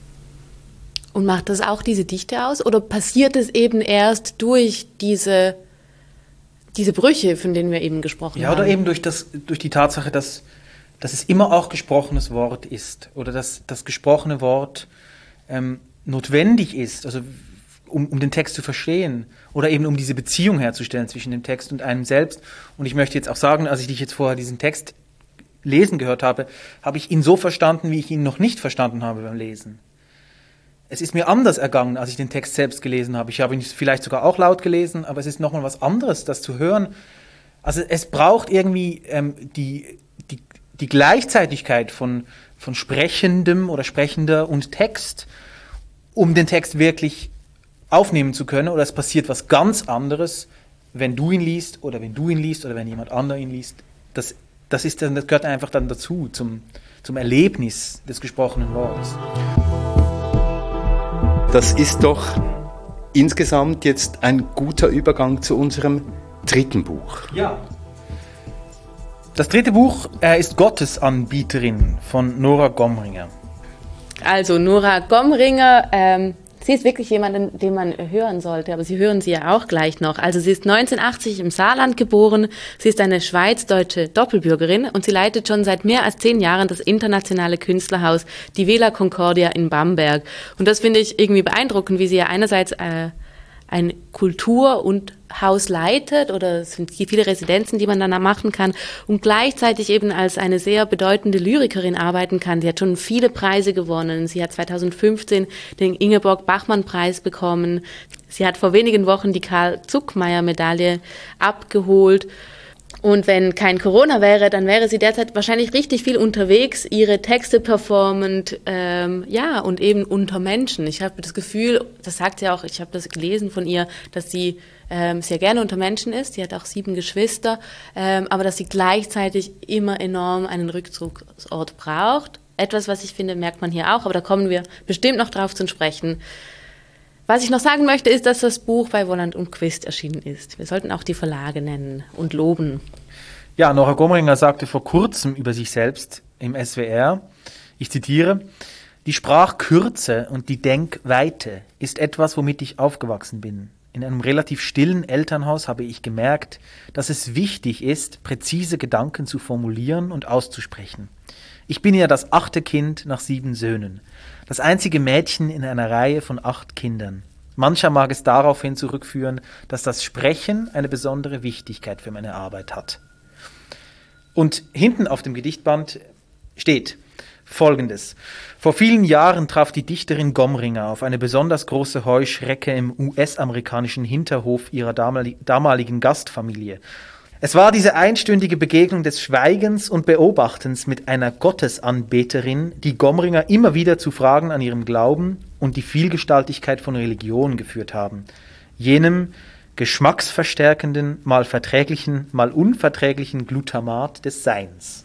Und macht das auch diese Dichte aus? Oder passiert es eben erst durch diese, diese Brüche, von denen wir eben gesprochen ja, haben? Ja, oder eben durch, das, durch die Tatsache, dass, dass es immer auch gesprochenes Wort ist. Oder dass das gesprochene Wort ähm, notwendig ist, also um, um den Text zu verstehen. Oder eben um diese Beziehung herzustellen zwischen dem Text und einem selbst. Und ich möchte jetzt auch sagen, als ich dich jetzt vorher diesen Text lesen gehört habe, habe ich ihn so verstanden, wie ich ihn noch nicht verstanden habe beim Lesen. Es ist mir anders ergangen, als ich den Text selbst gelesen habe. Ich habe ihn vielleicht sogar auch laut gelesen, aber es ist nochmal was anderes, das zu hören. Also es braucht irgendwie ähm, die, die, die Gleichzeitigkeit von, von Sprechendem oder Sprechender und Text, um den Text wirklich aufnehmen zu können, oder es passiert was ganz anderes, wenn du ihn liest oder wenn du ihn liest oder wenn jemand anderer ihn liest. Das, das, ist dann, das gehört einfach dann dazu, zum, zum Erlebnis des gesprochenen Wortes. Das ist doch insgesamt jetzt ein guter Übergang zu unserem dritten Buch. Ja. Das dritte Buch äh, ist Gottesanbieterin von Nora Gomringer. Also Nora Gomringer, ähm, sie ist wirklich jemanden, den man hören sollte, aber Sie hören sie ja auch gleich noch. Also sie ist neunzehnhundertachtzig im Saarland geboren, sie ist eine schweiz-deutsche Doppelbürgerin und sie leitet schon seit mehr als zehn Jahren das internationale Künstlerhaus Die Villa Concordia in Bamberg. Und das finde ich irgendwie beeindruckend, wie sie ja einerseits äh, ein Kultur- und Haus leitet, oder es sind viele Residenzen, die man dann machen kann, und gleichzeitig eben als eine sehr bedeutende Lyrikerin arbeiten kann. Sie hat schon viele Preise gewonnen. Sie hat zweitausendfünfzehn den Ingeborg-Bachmann-Preis bekommen. Sie hat vor wenigen Wochen die Karl-Zuckmayer-Medaille abgeholt. Und wenn kein Corona wäre, dann wäre sie derzeit wahrscheinlich richtig viel unterwegs, ihre Texte performend, ähm, ja, und eben unter Menschen. Ich habe das Gefühl, das sagt sie auch, ich habe das gelesen von ihr, dass sie ähm, sehr gerne unter Menschen ist. Sie hat auch sieben Geschwister, ähm, aber dass sie gleichzeitig immer enorm einen Rückzugsort braucht. Etwas, was ich finde, merkt man hier auch, aber da kommen wir bestimmt noch drauf zu sprechen. Was ich noch sagen möchte, ist, dass das Buch bei Wolland und Quist erschienen ist. Wir sollten auch die Verlage nennen und loben. Ja, Nora Gomringer sagte vor kurzem über sich selbst im S W R, ich zitiere, die Sprachkürze und die Denkweite ist etwas, womit ich aufgewachsen bin. In einem relativ stillen Elternhaus habe ich gemerkt, dass es wichtig ist, präzise Gedanken zu formulieren und auszusprechen. Ich bin ja das achte Kind nach sieben Söhnen. Das einzige Mädchen in einer Reihe von acht Kindern. Mancher mag es daraufhin zurückführen, dass das Sprechen eine besondere Wichtigkeit für meine Arbeit hat. Und hinten auf dem Gedichtband steht Folgendes. Vor vielen Jahren traf die Dichterin Gomringer auf eine besonders große Heuschrecke im U S-amerikanischen Hinterhof ihrer damaligen Gastfamilie. Es war diese einstündige Begegnung des Schweigens und Beobachtens mit einer Gottesanbeterin, die Gomringer immer wieder zu Fragen an ihrem Glauben und die Vielgestaltigkeit von Religion geführt haben. Jenem geschmacksverstärkenden, mal verträglichen, mal unverträglichen Glutamat des Seins.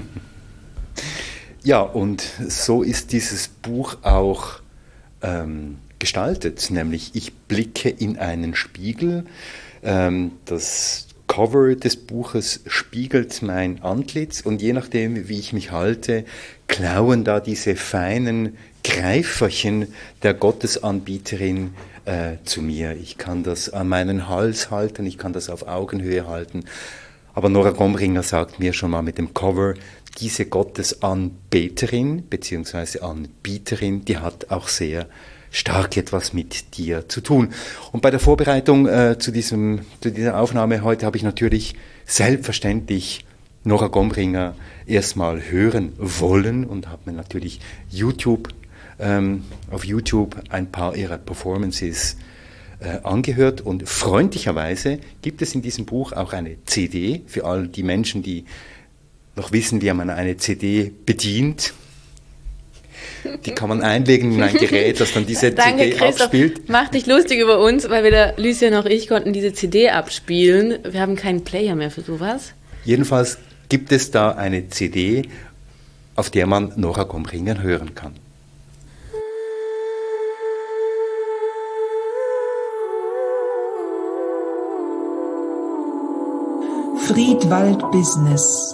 Ja, und so ist dieses Buch auch ähm, gestaltet, nämlich ich blicke in einen Spiegel, ähm, das Cover des Buches spiegelt mein Antlitz und je nachdem, wie ich mich halte, klauen da diese feinen Greiferchen der Gottesanbieterin äh, zu mir. Ich kann das an meinen Hals halten, ich kann das auf Augenhöhe halten. Aber Nora Gomringer sagt mir schon mal mit dem Cover, diese Gottesanbeterin bzw. Anbieterin, die hat auch sehr stark etwas mit dir zu tun. Und bei der Vorbereitung äh, zu, diesem, zu dieser Aufnahme heute habe ich natürlich selbstverständlich Nora Gomringer erstmal hören wollen und habe mir natürlich YouTube, ähm, auf YouTube ein paar ihrer Performances äh, angehört. Und freundlicherweise gibt es in diesem Buch auch eine C D für all die Menschen, die noch wissen, wie man eine C D bedient. Die kann man einlegen in ein Gerät, das dann diese Danke, C D Christoph. abspielt. Mach dich lustig über uns, weil weder Lucien noch ich konnten diese C D abspielen. Wir haben keinen Player mehr für sowas. Jedenfalls gibt es da eine C D, auf der man Nora Gomringer hören kann. Friedwald Business.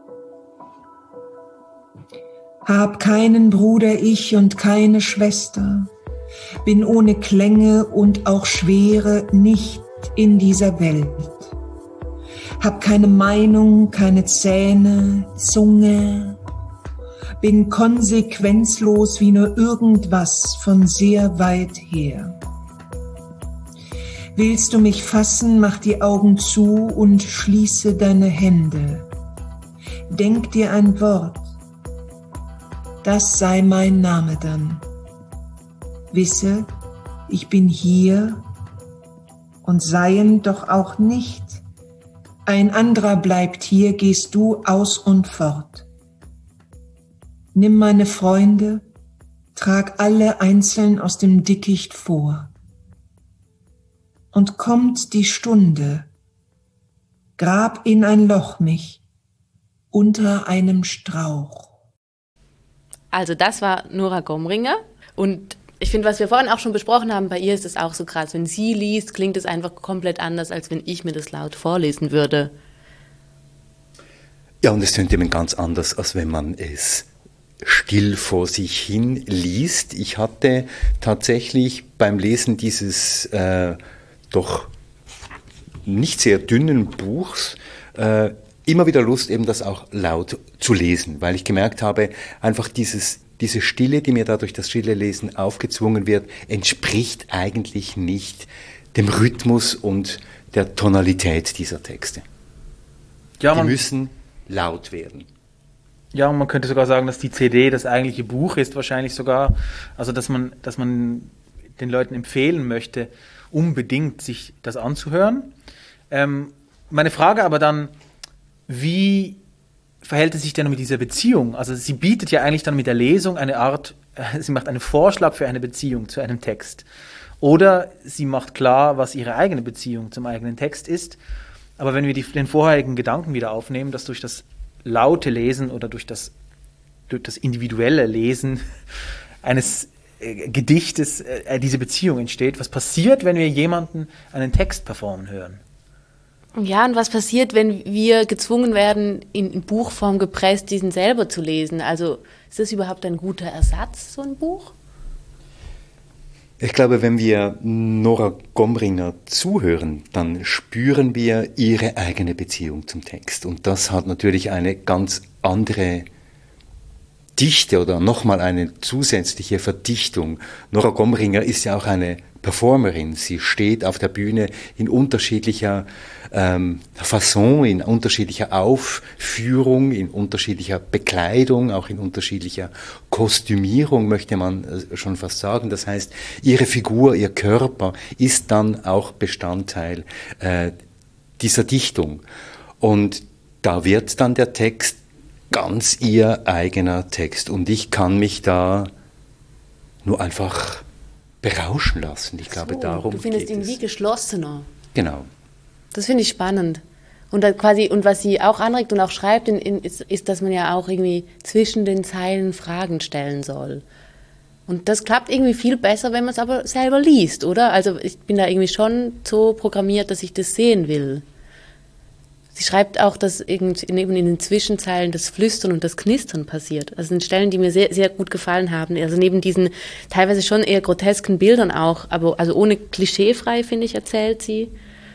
Hab keinen Bruder ich und keine Schwester, bin ohne Klänge und auch Schwere nicht in dieser Welt. Hab keine Meinung, keine Zähne, Zunge, bin konsequenzlos wie nur irgendwas von sehr weit her. Willst du mich fassen, mach die Augen zu und schließe deine Hände. Denk dir ein Wort, das sei mein Name dann. Wisse, ich bin hier und seien doch auch nicht. Ein anderer bleibt hier, gehst du aus und fort. Nimm meine Freunde, trag alle einzeln aus dem Dickicht vor. und kommt die Stunde. Grab in ein Loch mich, unter einem Strauch. Also das war Nora Gomringer und ich finde, was wir vorhin auch schon besprochen haben, bei ihr ist es auch so krass. Wenn sie liest, klingt es einfach komplett anders, als wenn ich mir das laut vorlesen würde. Ja, und es tönt eben ganz anders, als wenn man es still vor sich hin liest. Ich hatte tatsächlich beim Lesen dieses äh, doch nicht sehr dünnen Buchs äh, immer wieder Lust, eben das auch laut zu lesen, weil ich gemerkt habe, einfach dieses Diese Stille, die mir dadurch das stille Lesen aufgezwungen wird, entspricht eigentlich nicht dem Rhythmus und der Tonalität dieser Texte. Ja, man, die müssen laut werden. Ja, und man könnte sogar sagen, dass die C D das eigentliche Buch ist, wahrscheinlich sogar. Also, dass man, dass man den Leuten empfehlen möchte, unbedingt sich das anzuhören. Ähm, meine Frage aber dann, wie verhält es sich denn mit dieser Beziehung? Also sie bietet ja eigentlich dann mit der Lesung eine Art, äh, sie macht einen Vorschlag für eine Beziehung zu einem Text. Oder sie macht klar, was ihre eigene Beziehung zum eigenen Text ist. Aber wenn wir die, den vorherigen Gedanken wieder aufnehmen, dass durch das laute Lesen oder durch das, durch das individuelle Lesen eines äh, Gedichtes äh, diese Beziehung entsteht, was passiert, wenn wir jemanden einen Text performen hören? Ja, und was passiert, wenn wir gezwungen werden, in, in Buchform gepresst, diesen selber zu lesen? Also ist das überhaupt ein guter Ersatz, so ein Buch? Ich glaube, wenn wir Nora Gomringer zuhören, dann spüren wir ihre eigene Beziehung zum Text. Und das hat natürlich eine ganz andere Dichte oder nochmal eine zusätzliche Verdichtung. Nora Gomringer ist ja auch eine Performerin. Sie steht auf der Bühne in unterschiedlicher ähm, Fasson, in unterschiedlicher Aufführung, in unterschiedlicher Bekleidung, auch in unterschiedlicher Kostümierung, möchte man äh, schon fast sagen. Das heißt, ihre Figur, ihr Körper ist dann auch Bestandteil äh, dieser Dichtung. Und da wird dann der Text ganz ihr eigener Text. Und ich kann mich da nur einfach berauschen lassen. Ich glaube, so, darum du findest geht ihn es. wie geschlossener. Genau. Das finde ich spannend. Und da quasi, und was sie auch anregt und auch schreibt, in, in, ist, ist, dass man ja auch irgendwie zwischen den Zeilen Fragen stellen soll. Und das klappt irgendwie viel besser, wenn man es aber selber liest, oder? Also ich bin da irgendwie schon so programmiert, dass ich das sehen will. Sie schreibt auch, dass eben in den Zwischenzeilen das Flüstern und das Knistern passiert. Das sind Stellen, die mir sehr, sehr gut gefallen haben. Also neben diesen teilweise schon eher grotesken Bildern auch, aber also ohne klischeefrei, finde ich, erzählt sie.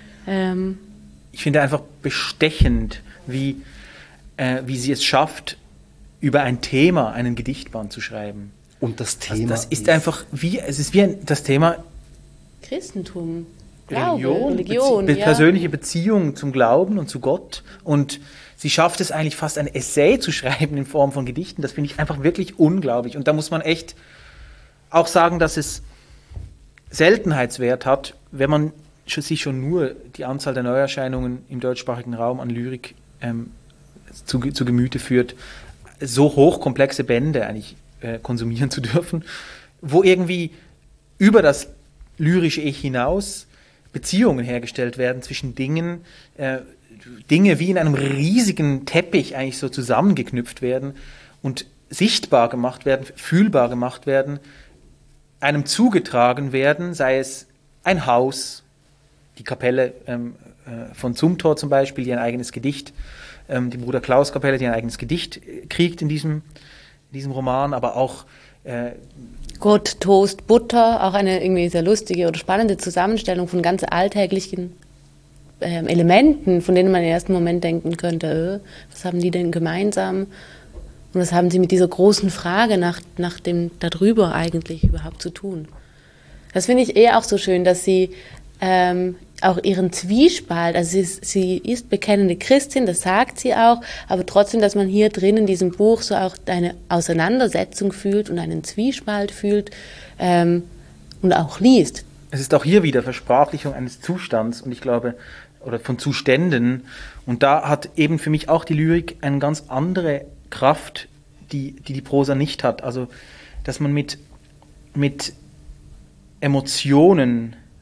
Ähm ich finde einfach bestechend, wie, äh, wie sie es schafft, über ein Thema einen Gedichtband zu schreiben. Und das Thema also das ist, ist einfach wie, es ist wie ein, das Thema Christentum. Glaube, Religion, Religion Bezie- ja. persönliche Beziehung zum Glauben und zu Gott. Und sie schafft es eigentlich fast, ein Essay zu schreiben in Form von Gedichten. Das finde ich einfach wirklich unglaublich. Und da muss man echt auch sagen, dass es Seltenheitswert hat, wenn man sich schon nur die Anzahl der Neuerscheinungen im deutschsprachigen Raum an Lyrik ähm, zu, zu Gemüte führt, so hochkomplexe Bände eigentlich äh, konsumieren zu dürfen, wo irgendwie über das lyrische Ich hinaus Beziehungen hergestellt werden zwischen Dingen, äh, Dinge wie in einem riesigen Teppich eigentlich so zusammengeknüpft werden und sichtbar gemacht werden, fühlbar gemacht werden, einem zugetragen werden, sei es ein Haus, die Kapelle ähm, äh, von Zumthor zum Beispiel, die ein eigenes Gedicht, ähm, die Bruder Klaus Kapelle, die ein eigenes Gedicht kriegt in diesem, in diesem Roman, aber auch äh, Gott, Toast, Butter, auch eine irgendwie sehr lustige oder spannende Zusammenstellung von ganz alltäglichen ähm, Elementen, von denen man im ersten Moment denken könnte, äh, was haben die denn gemeinsam und was haben sie mit dieser großen Frage nach, nach dem darüber eigentlich überhaupt zu tun. Das finde ich eher auch so schön, dass sie ähm, auch ihren Zwiespalt, also sie ist, sie ist bekennende Christin, das sagt sie auch, aber trotzdem, dass man hier drin in diesem Buch so auch eine Auseinandersetzung fühlt und einen Zwiespalt fühlt ähm, und auch liest. Es ist auch hier wieder Versprachlichung eines Zustands und ich glaube, oder von Zuständen. Und da hat eben für mich auch die Lyrik eine ganz andere Kraft, die die, die Prosa nicht hat. Also, dass man mit, mit Emotionen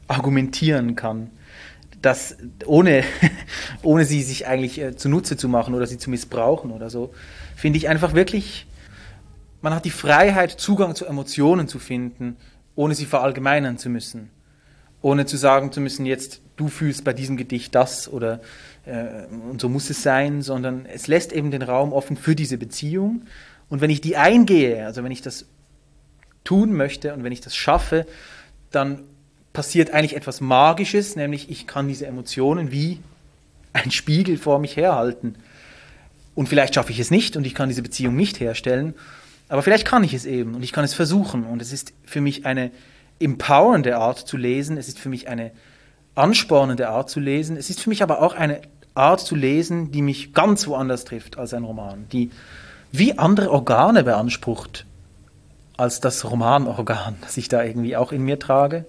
argumentieren kann, dass ohne, ohne sie sich eigentlich äh, zunutze zu machen oder sie zu missbrauchen oder so, finde ich einfach wirklich, man hat die Freiheit, Zugang zu Emotionen zu finden, ohne sie verallgemeinern zu müssen. Ohne zu sagen zu müssen, jetzt du fühlst bei diesem Gedicht das oder äh, und so muss es sein, sondern es lässt eben den Raum offen für diese Beziehung. Und wenn ich die eingehe, also wenn ich das tun möchte und wenn ich das schaffe, dann passiert eigentlich etwas Magisches, nämlich ich kann diese Emotionen wie ein Spiegel vor mich herhalten. Und vielleicht schaffe ich es nicht und ich kann diese Beziehung nicht herstellen, aber vielleicht kann ich es eben und ich kann es versuchen. Und es ist für mich eine empowernde Art zu lesen, es ist für mich eine anspornende Art zu lesen, es ist für mich aber auch eine Art zu lesen, die mich ganz woanders trifft als ein Roman, die wie andere Organe beansprucht als das Romanorgan, das ich da irgendwie auch in mir trage.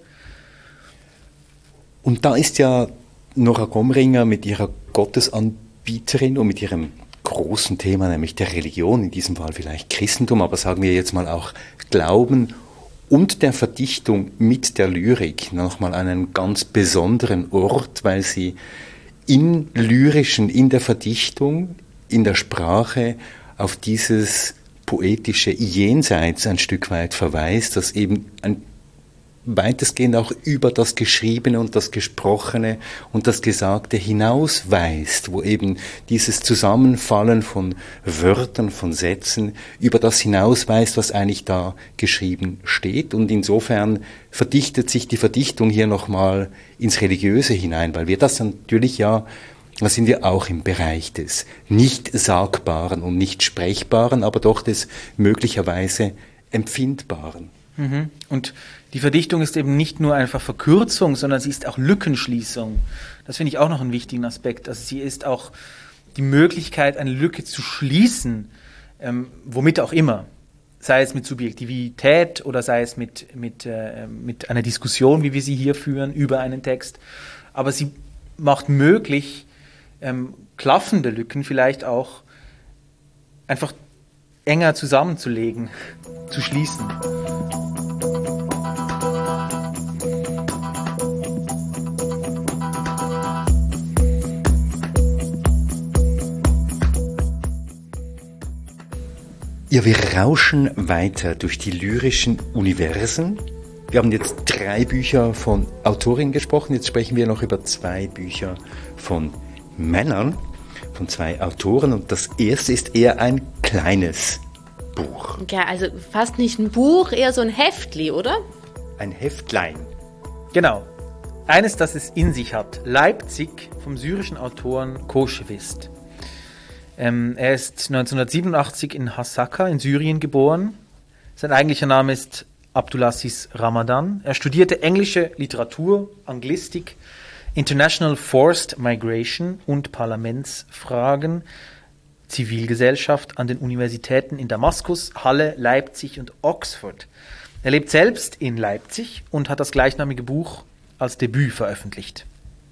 Und da ist ja Nora Gomringer mit ihrer Gottesanbieterin und mit ihrem großen Thema, nämlich der Religion, in diesem Fall vielleicht Christentum, aber sagen wir jetzt mal auch Glauben und der Verdichtung mit der Lyrik nochmal einen ganz besonderen Ort, weil sie im Lyrischen, in der Verdichtung, in der Sprache auf dieses poetische Jenseits ein Stück weit verweist, das eben ein weitestgehend auch über das Geschriebene und das Gesprochene und das Gesagte hinausweist, wo eben dieses Zusammenfallen von Wörtern, von Sätzen über das hinausweist, was eigentlich da geschrieben steht. Und insofern verdichtet sich die Verdichtung hier nochmal ins Religiöse hinein, weil wir das natürlich ja, da sind wir auch im Bereich des Nicht-Sagbaren und Nicht-Sprechbaren, aber doch des möglicherweise Empfindbaren. Mhm. Und die Verdichtung ist eben nicht nur einfach Verkürzung, sondern sie ist auch Lückenschließung. Das finde ich auch noch einen wichtigen Aspekt. Also sie ist auch die Möglichkeit, eine Lücke zu schließen, ähm, womit auch immer. Sei es mit Subjektivität oder sei es mit, mit, äh, mit einer Diskussion, wie wir sie hier führen, über einen Text. Aber sie macht möglich, ähm, klaffende Lücken vielleicht auch einfach enger zusammenzulegen, zu schließen. Ja, wir rauschen weiter durch die lyrischen Universen. Wir haben jetzt drei Bücher von Autorinnen gesprochen, jetzt sprechen wir noch über zwei Bücher von Männern, von zwei Autoren, und das erste ist eher ein kleines Buch. Ja, also fast nicht ein Buch, eher so ein Heftli, oder? Ein Heftlein. Genau. Eines, das es in sich hat. Leipzig vom syrischen Autoren Koschewist. Ähm, er ist neunzehnhundertsiebenundachtzig in Hasaka in Syrien geboren. Sein eigentlicher Name ist Abdulaziz Ramadan. Er studierte englische Literatur, Anglistik, International Forced Migration und Parlamentsfragen, Zivilgesellschaft an den Universitäten in Damaskus, Halle, Leipzig und Oxford. Er lebt selbst in Leipzig und hat das gleichnamige Buch als Debüt veröffentlicht.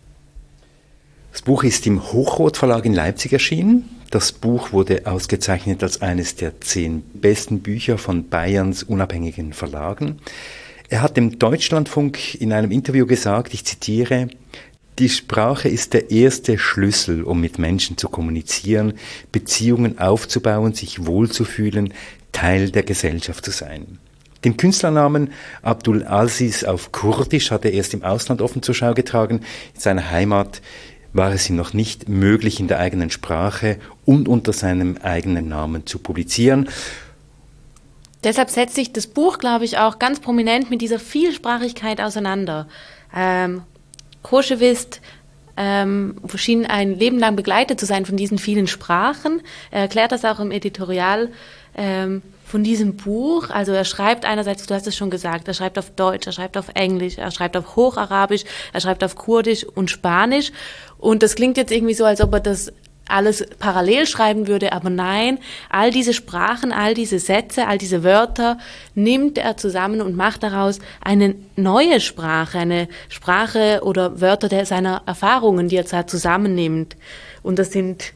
Das Buch ist im Hochrot Verlag in Leipzig erschienen. Das Buch wurde ausgezeichnet als eines der zehn besten Bücher von Bayerns unabhängigen Verlagen. Er hat dem Deutschlandfunk in einem Interview gesagt, ich zitiere: Die Sprache ist der erste Schlüssel, um mit Menschen zu kommunizieren, Beziehungen aufzubauen, sich wohlzufühlen, Teil der Gesellschaft zu sein. Den Künstlernamen Abdul Aziz auf Kurdisch hat er erst im Ausland offen zur Schau getragen. In seiner Heimat war es ihm noch nicht möglich, in der eigenen Sprache und unter seinem eigenen Namen zu publizieren. Deshalb setzt sich das Buch, glaube ich, auch ganz prominent mit dieser Vielsprachigkeit auseinander. Ähm, Koschewist ähm, schien ein Leben lang begleitet zu sein von diesen vielen Sprachen. Er erklärt das auch im Editorial ähm, von diesem Buch. Also er schreibt einerseits, du hast es schon gesagt, er schreibt auf Deutsch, er schreibt auf Englisch, er schreibt auf Hocharabisch, er schreibt auf Kurdisch und Spanisch. Und das klingt jetzt irgendwie so, als ob er das alles parallel schreiben würde, aber nein, all diese Sprachen, all diese Sätze, all diese Wörter nimmt er zusammen und macht daraus eine neue Sprache, eine Sprache oder Wörter der seiner Erfahrungen, die er da zusammennimmt. Und das sind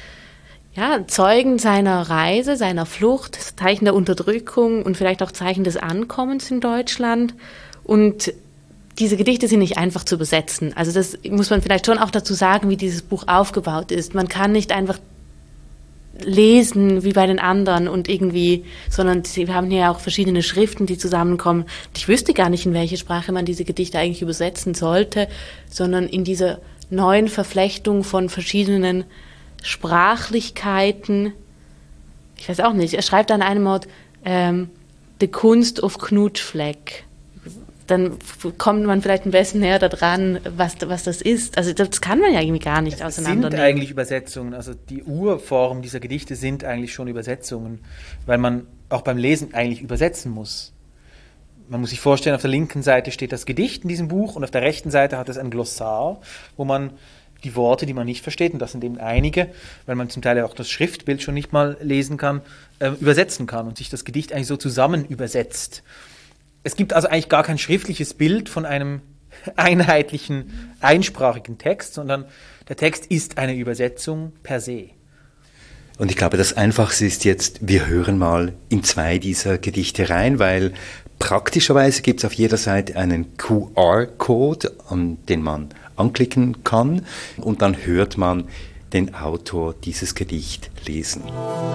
ja Zeugen seiner Reise, seiner Flucht, Zeichen der Unterdrückung und vielleicht auch Zeichen des Ankommens in Deutschland. Und diese Gedichte sind nicht einfach zu übersetzen. Also das muss man vielleicht schon auch dazu sagen, wie dieses Buch aufgebaut ist. Man kann nicht einfach lesen wie bei den anderen und irgendwie, sondern wir haben hier auch verschiedene Schriften, die zusammenkommen. Ich wüsste gar nicht, in welche Sprache man diese Gedichte eigentlich übersetzen sollte, sondern in dieser neuen Verflechtung von verschiedenen Sprachlichkeiten. Ich weiß auch nicht, er schreibt an einem Ort ähm, die Kunst auf Knutschfleck. Dann kommt man vielleicht ein bisschen näher daran, was, was das ist. Also das kann man ja irgendwie gar nicht auseinandernehmen. Es sind eigentlich Übersetzungen, also die Urform dieser Gedichte sind eigentlich schon Übersetzungen, weil man auch beim Lesen eigentlich übersetzen muss. Man muss sich vorstellen, auf der linken Seite steht das Gedicht in diesem Buch und auf der rechten Seite hat es ein Glossar, wo man die Worte, die man nicht versteht, und das sind eben einige, weil man zum Teil ja auch das Schriftbild schon nicht mal lesen kann, äh, übersetzen kann und sich das Gedicht eigentlich so zusammen übersetzt. Es gibt also eigentlich gar kein schriftliches Bild von einem einheitlichen, einsprachigen Text, sondern der Text ist eine Übersetzung per se. Und ich glaube, das Einfachste ist jetzt, wir hören mal in zwei dieser Gedichte rein, weil praktischerweise gibt es auf jeder Seite einen Q R-Code, an den man anklicken kann und dann hört man den Autor dieses Gedicht lesen.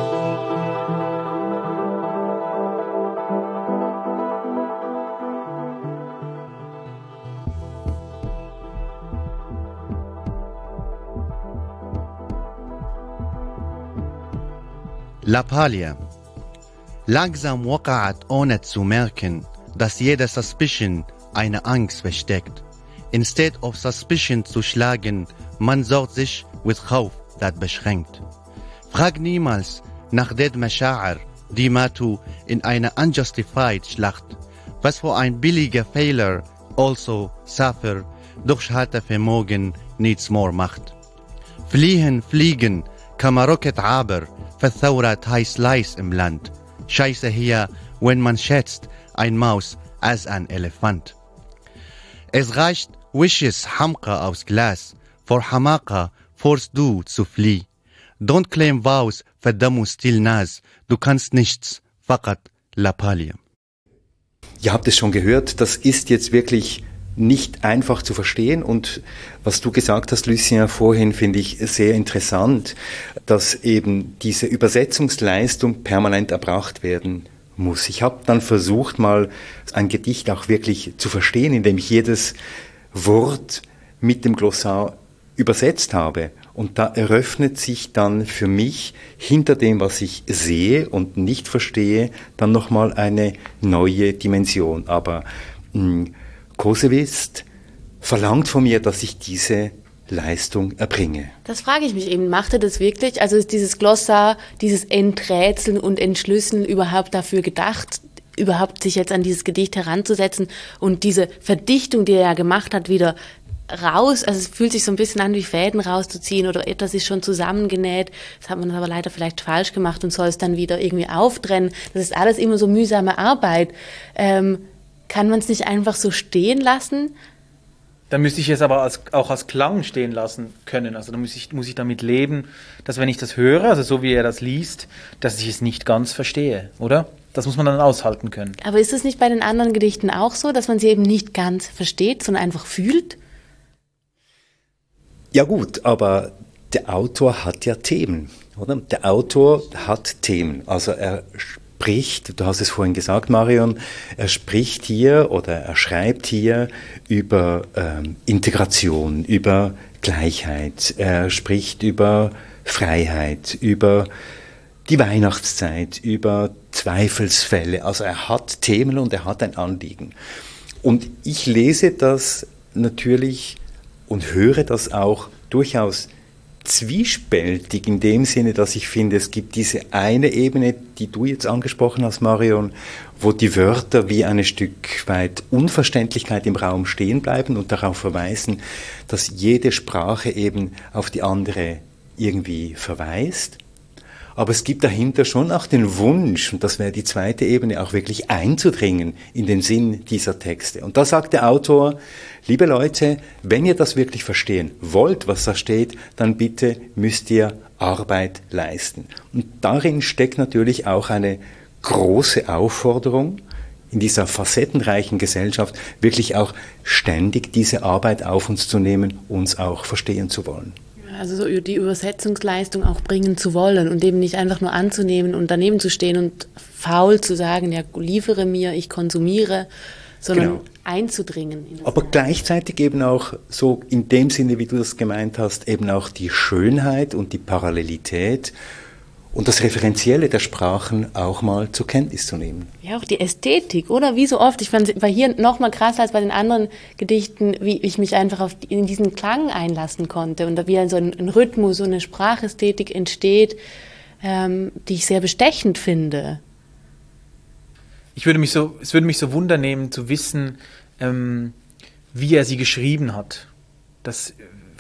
Lappalia. Langsam waqa'at ohne zu merken, dass jede Suspicion eine Angst versteckt. Instead of suspicion zu schlagen, man sorgt sich with Khawf, das beschränkt. Frag niemals nach den Masha'ar, die matu in einer unjustified Schlacht. Was für ein billiger Fehler, also Safir, Durchhaltevermögen nichts more macht. Fliehen, fliegen, Kamaroket aber, verthaurat heiß Leis im Land. Scheiße hier, wenn man schätzt, ein Maus als ein Elefant. Es reicht Wishes Hamka aus Glas, vor Hamaka forst du zu fliehen. Don't claim vows, verdammt still nas, du kannst nichts, fakat Lappalia. Ihr habt es schon gehört, das ist jetzt wirklich nicht einfach zu verstehen und was du gesagt hast, Lucien, vorhin finde ich sehr interessant, dass eben diese Übersetzungsleistung permanent erbracht werden muss. Ich habe dann versucht, mal ein Gedicht auch wirklich zu verstehen, indem ich jedes Wort mit dem Glossar übersetzt habe. Und da eröffnet sich dann für mich hinter dem, was ich sehe und nicht verstehe, dann nochmal eine neue Dimension. Aber mh, Kosevist verlangt von mir, dass ich diese Leistung erbringe. Das frage ich mich eben, macht er das wirklich? Also ist dieses Glossar, dieses Enträtseln und Entschlüsseln überhaupt dafür gedacht, überhaupt sich jetzt an dieses Gedicht heranzusetzen und diese Verdichtung, die er ja gemacht hat, wieder raus, also es fühlt sich so ein bisschen an wie Fäden rauszuziehen oder etwas ist schon zusammengenäht, das hat man aber leider vielleicht falsch gemacht und soll es dann wieder irgendwie auftrennen. Das ist alles immer so mühsame Arbeit. Ähm, kann man es nicht einfach so stehen lassen? Dann müsste ich es aber als, auch als Klang stehen lassen können. Also dann muss ich, muss ich damit leben, dass wenn ich das höre, also so wie er das liest, dass ich es nicht ganz verstehe, oder? Das muss man dann aushalten können. Aber ist es nicht bei den anderen Gedichten auch so, dass man sie eben nicht ganz versteht, sondern einfach fühlt? Ja gut, aber der Autor hat ja Themen, oder? Der Autor hat Themen. Also er spricht, du hast es vorhin gesagt, Marion, er spricht hier oder er schreibt hier über ähm, Integration, über Gleichheit, er spricht über Freiheit, über die Weihnachtszeit, über Zweifelsfälle. Also er hat Themen und er hat ein Anliegen. Und ich lese das natürlich und höre das auch durchaus zwiespältig in dem Sinne, dass ich finde, es gibt diese eine Ebene, die du jetzt angesprochen hast, Marion, wo die Wörter wie ein Stück weit Unverständlichkeit im Raum stehen bleiben und darauf verweisen, dass jede Sprache eben auf die andere irgendwie verweist. Aber es gibt dahinter schon auch den Wunsch, und das wäre die zweite Ebene, auch wirklich einzudringen in den Sinn dieser Texte. Und da sagt der Autor, liebe Leute, wenn ihr das wirklich verstehen wollt, was da steht, dann bitte müsst ihr Arbeit leisten. Und darin steckt natürlich auch eine große Aufforderung, in dieser facettenreichen Gesellschaft wirklich auch ständig diese Arbeit auf uns zu nehmen, uns auch verstehen zu wollen. Also so die Übersetzungsleistung auch bringen zu wollen und eben nicht einfach nur anzunehmen und daneben zu stehen und faul zu sagen, ja, liefere mir, ich konsumiere, sondern genau. einzudringen. In das Aber Leben. Gleichzeitig eben auch so in dem Sinne, wie du das gemeint hast, eben auch die Schönheit und die Parallelität und das Referenzielle der Sprachen auch mal zur Kenntnis zu nehmen. Ja, auch die Ästhetik, oder? Wie so oft. Ich fand es war hier noch mal krasser als bei den anderen Gedichten, wie ich mich einfach auf die, in diesen Klang einlassen konnte und wie so ein, ein Rhythmus, so eine Sprachästhetik entsteht, ähm, die ich sehr bestechend finde. Ich würde mich so, es würde mich so wundernehmen zu wissen, ähm, wie er sie geschrieben hat. Das,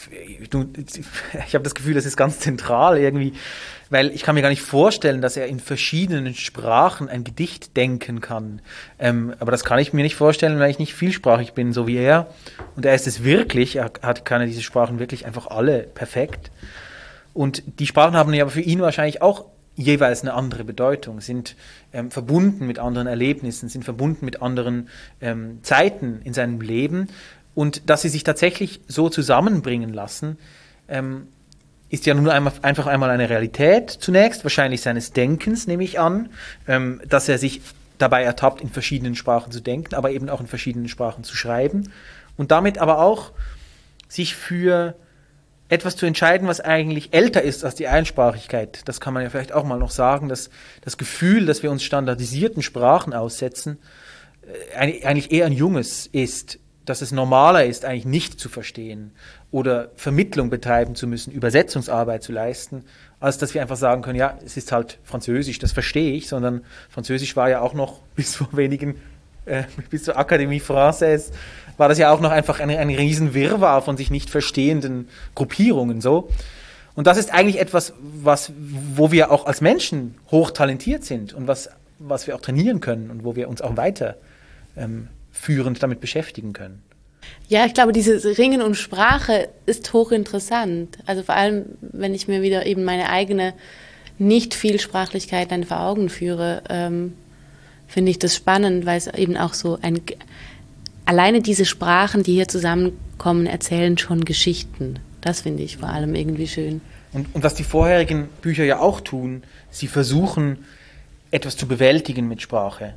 ich habe das Gefühl, das ist ganz zentral irgendwie, weil ich kann mir gar nicht vorstellen, dass er in verschiedenen Sprachen ein Gedicht denken kann. Ähm, aber das kann ich mir nicht vorstellen, weil ich nicht vielsprachig bin, so wie er. Und er ist es wirklich, er hat, kann diese Sprachen wirklich einfach alle perfekt. Und die Sprachen haben ja aber für ihn wahrscheinlich auch jeweils eine andere Bedeutung, sind ähm, verbunden mit anderen Erlebnissen, sind verbunden mit anderen ähm, Zeiten in seinem Leben. Und dass sie sich tatsächlich so zusammenbringen lassen, ähm, ist ja nun einmal, einfach einmal eine Realität zunächst, wahrscheinlich seines Denkens, nehme ich an, ähm, dass er sich dabei ertappt, in verschiedenen Sprachen zu denken, aber eben auch in verschiedenen Sprachen zu schreiben und damit aber auch sich für etwas zu entscheiden, was eigentlich älter ist als die Einsprachigkeit. Das kann man ja vielleicht auch mal noch sagen, dass das Gefühl, dass wir uns standardisierten Sprachen aussetzen, äh, eigentlich eher ein junges ist, dass es normaler ist, eigentlich nicht zu verstehen oder Vermittlung betreiben zu müssen, Übersetzungsarbeit zu leisten, als dass wir einfach sagen können, ja, es ist halt Französisch, das verstehe ich, sondern Französisch war ja auch noch bis vor wenigen, äh, bis zur Akademie Française, war das ja auch noch einfach ein, ein riesen Wirrwarr von sich nicht verstehenden Gruppierungen, so. Und das ist eigentlich etwas, was, wo wir auch als Menschen hochtalentiert sind und was, was wir auch trainieren können und wo wir uns auch weiter ähm, führend damit beschäftigen können. Ja, ich glaube, dieses Ringen um Sprache ist hochinteressant. Also vor allem, wenn ich mir wieder eben meine eigene Nicht-Vielsprachlichkeit dann vor Augen führe, ähm, finde ich das spannend, weil es eben auch so ein... Alleine diese Sprachen, die hier zusammenkommen, erzählen schon Geschichten. Das finde ich vor allem irgendwie schön. Und, und was die vorherigen Bücher ja auch tun, sie versuchen, etwas zu bewältigen mit Sprache.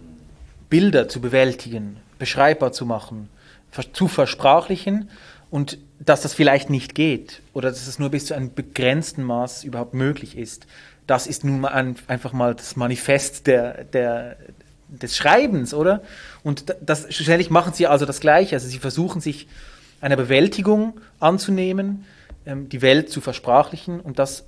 Bilder zu bewältigen, beschreibbar zu machen, zu versprachlichen und dass das vielleicht nicht geht oder dass es nur bis zu einem begrenzten Maß überhaupt möglich ist. Das ist nun mal ein, einfach mal das Manifest der, der, des Schreibens, oder? Und das, schlussendlich machen sie also das Gleiche. Also sie versuchen sich einer Bewältigung anzunehmen, ähm, die Welt zu versprachlichen und das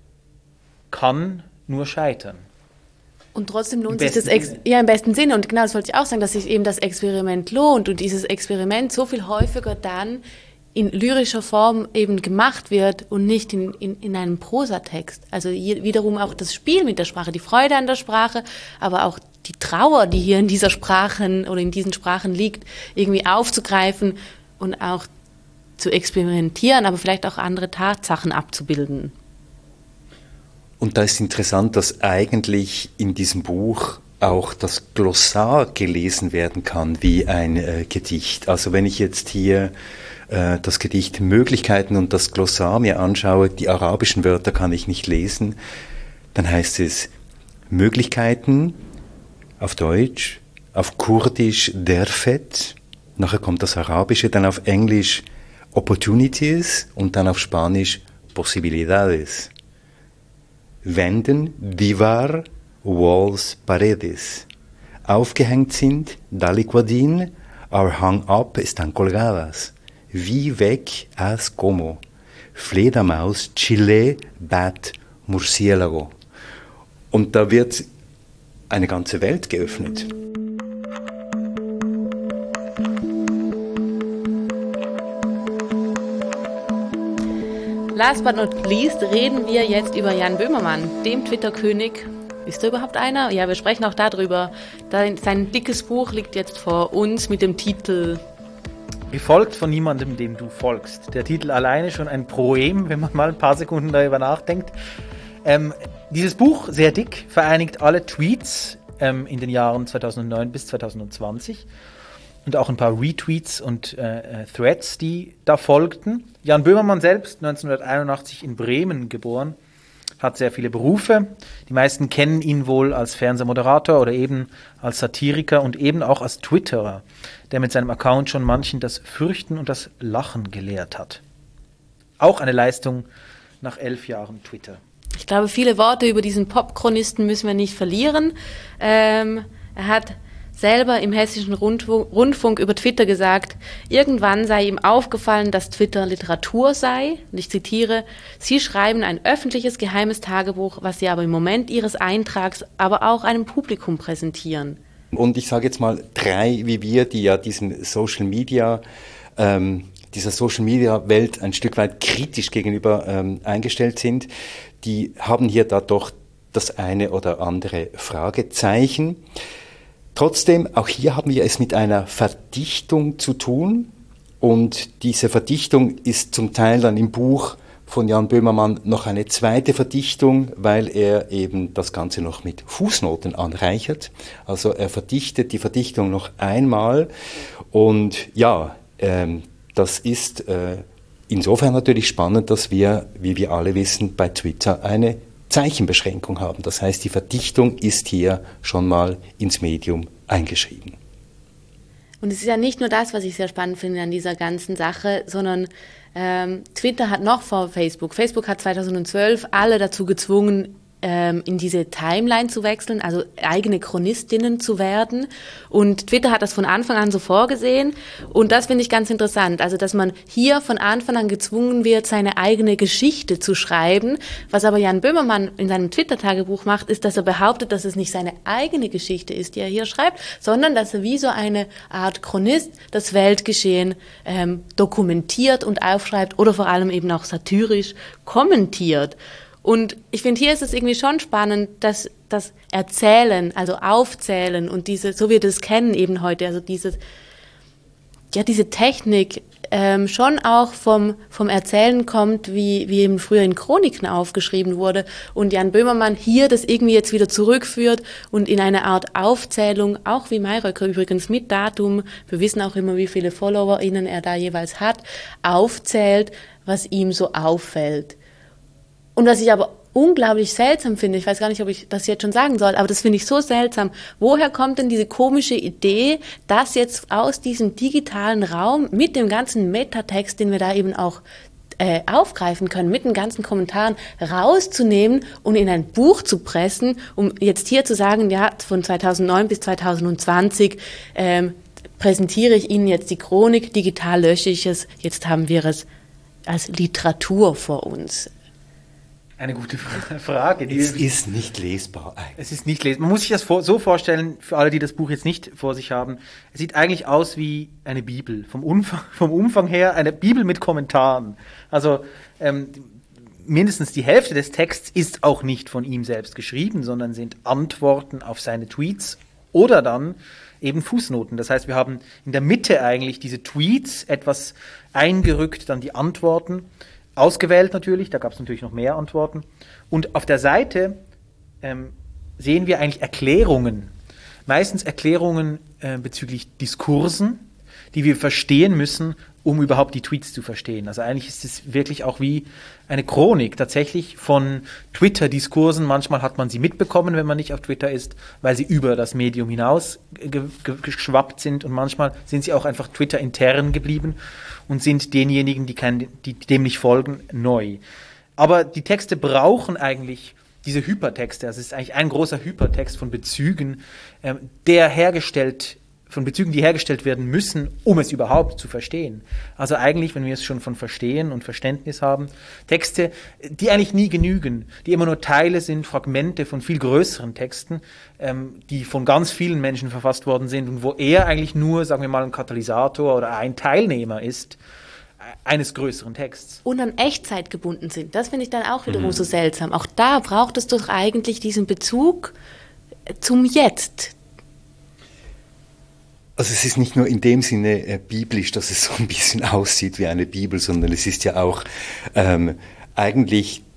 kann nur scheitern. Und trotzdem lohnt sich das, Ex- ja, im besten Sinne. Und genau das wollte ich auch sagen, dass sich eben das Experiment lohnt und dieses Experiment so viel häufiger dann in lyrischer Form eben gemacht wird und nicht in, in, in einem Prosatext. Also hier wiederum auch das Spiel mit der Sprache, die Freude an der Sprache, aber auch die Trauer, die hier in dieser Sprachen oder in diesen Sprachen liegt, irgendwie aufzugreifen und auch zu experimentieren, aber vielleicht auch andere Tatsachen abzubilden. Und da ist interessant, dass eigentlich in diesem Buch auch das Glossar gelesen werden kann wie ein äh, Gedicht. Also wenn ich jetzt hier äh, das Gedicht Möglichkeiten und das Glossar mir anschaue, die arabischen Wörter kann ich nicht lesen, dann heißt es Möglichkeiten auf Deutsch, auf Kurdisch Derfet, nachher kommt das Arabische, dann auf Englisch Opportunities und dann auf Spanisch Posibilidades. Wänden, Divar, Walls, Paredes. Aufgehängt sind, daliquadin, are hung up, están colgadas. Wie weg, as como. Fledermaus, Chile, Bat, Murciélago. Und da wird eine ganze Welt geöffnet. Last but not least reden wir jetzt über Jan Böhmermann, dem Twitter-König. Ist da überhaupt einer? Ja, wir sprechen auch darüber. Sein dickes Buch liegt jetzt vor uns mit dem Titel Gefolgt von niemandem, dem du folgst. Der Titel alleine schon ein Poem, wenn man mal ein paar Sekunden darüber nachdenkt. Ähm, dieses Buch, sehr dick, vereinigt alle Tweets ähm, in den Jahren zweitausendneun bis zweitausendzwanzig. Und auch ein paar Retweets und äh, Threads, die da folgten. Jan Böhmermann selbst, neunzehnhunderteinundachtzig in Bremen geboren, hat sehr viele Berufe. Die meisten kennen ihn wohl als Fernsehmoderator oder eben als Satiriker und eben auch als Twitterer, der mit seinem Account schon manchen das Fürchten und das Lachen gelehrt hat. Auch eine Leistung nach elf Jahren Twitter. Ich glaube, viele Worte über diesen Popchronisten müssen wir nicht verlieren. Ähm, er hat selber im Hessischen Rundfunk über Twitter gesagt, irgendwann sei ihm aufgefallen, dass Twitter Literatur sei. Und ich zitiere, Sie schreiben ein öffentliches geheimes Tagebuch, was Sie aber im Moment Ihres Eintrags aber auch einem Publikum präsentieren. Und ich sage jetzt mal drei, wie wir, die ja diesem Social Media, ähm, dieser Social Media Welt ein Stück weit kritisch gegenüber ähm, eingestellt sind, die haben hier da doch das eine oder andere Fragezeichen. Trotzdem, auch hier haben wir es mit einer Verdichtung zu tun und diese Verdichtung ist zum Teil dann im Buch von Jan Böhmermann noch eine zweite Verdichtung, weil er eben das Ganze noch mit Fußnoten anreichert. Also er verdichtet die Verdichtung noch einmal und ja, ähm, das ist äh, insofern natürlich spannend, dass wir, wie wir alle wissen, bei Twitter eine Zeichenbeschränkung haben. Das heißt, die Verdichtung ist hier schon mal ins Medium eingeschrieben. Und es ist ja nicht nur das, was ich sehr spannend finde an dieser ganzen Sache, sondern ähm, Twitter hat noch vor Facebook. Facebook hat zweitausendzwölf alle dazu gezwungen, ähm, in diese Timeline zu wechseln, also eigene Chronistinnen zu werden. Und Twitter hat das von Anfang an so vorgesehen. Und das finde ich ganz interessant. Also, dass man hier von Anfang an gezwungen wird, seine eigene Geschichte zu schreiben. Was aber Jan Böhmermann in seinem Twitter-Tagebuch macht, ist, dass er behauptet, dass es nicht seine eigene Geschichte ist, die er hier schreibt, sondern dass er wie so eine Art Chronist das Weltgeschehen ähm, dokumentiert und aufschreibt oder vor allem eben auch satirisch kommentiert. Und ich finde, hier ist es irgendwie schon spannend, dass das Erzählen, also Aufzählen und diese, so wie wir das kennen eben heute, also dieses, ja, diese Technik ähm, schon auch vom, vom Erzählen kommt, wie, wie eben früher in Chroniken aufgeschrieben wurde und Jan Böhmermann hier das irgendwie jetzt wieder zurückführt und in eine Art Aufzählung, auch wie Mayröcker übrigens mit Datum, wir wissen auch immer, wie viele FollowerInnen er da jeweils hat, aufzählt, was ihm so auffällt. Und was ich aber unglaublich seltsam finde, ich weiß gar nicht, ob ich das jetzt schon sagen soll, aber das finde ich so seltsam. Woher kommt denn diese komische Idee, das jetzt aus diesem digitalen Raum mit dem ganzen Metatext, den wir da eben auch äh, aufgreifen können, mit den ganzen Kommentaren rauszunehmen und in ein Buch zu pressen, um jetzt hier zu sagen, ja, von zweitausendneun bis zweitausendzwanzig ähm, präsentiere ich Ihnen jetzt die Chronik, digital lösche ich es, jetzt haben wir es als Literatur vor uns. Eine gute Frage. Die es ist nicht lesbar eigentlich. Es ist nicht lesbar. Man muss sich das so vorstellen, für alle, die das Buch jetzt nicht vor sich haben, es sieht eigentlich aus wie eine Bibel. Vom Umfang, vom Umfang her eine Bibel mit Kommentaren. Also ähm, mindestens die Hälfte des Texts ist auch nicht von ihm selbst geschrieben, sondern sind Antworten auf seine Tweets oder dann eben Fußnoten. Das heißt, wir haben in der Mitte eigentlich diese Tweets etwas eingerückt, dann die Antworten. Ausgewählt natürlich, da gab es natürlich noch mehr Antworten. Und auf der Seite ähm, sehen wir eigentlich Erklärungen, meistens Erklärungen äh, bezüglich Diskursen, die wir verstehen müssen, um überhaupt die Tweets zu verstehen. Also eigentlich ist es wirklich auch wie eine Chronik tatsächlich von Twitter-Diskursen. Manchmal hat man sie mitbekommen, wenn man nicht auf Twitter ist, weil sie über das Medium hinaus ge- ge- geschwappt sind und manchmal sind sie auch einfach Twitter-intern geblieben und sind denjenigen, die, kein, die dem nicht folgen, neu. Aber die Texte brauchen eigentlich diese Hypertexte. Also es ist eigentlich ein großer Hypertext von Bezügen, ähm, der hergestellt von Bezügen, die hergestellt werden müssen, um es überhaupt zu verstehen. Also eigentlich, wenn wir es schon von Verstehen und Verständnis haben, Texte, die eigentlich nie genügen, die immer nur Teile sind, Fragmente von viel größeren Texten, ähm, die von ganz vielen Menschen verfasst worden sind und wo er eigentlich nur, sagen wir mal, ein Katalysator oder ein Teilnehmer ist eines größeren Texts. Und an Echtzeit gebunden sind. Das finde ich dann auch wiederum mhm. so seltsam. Auch da braucht es doch eigentlich diesen Bezug zum Jetzt. Also es ist nicht nur in dem Sinne äh, biblisch, dass es so ein bisschen aussieht wie eine Bibel, sondern es ist ja auch ähm, eigentlich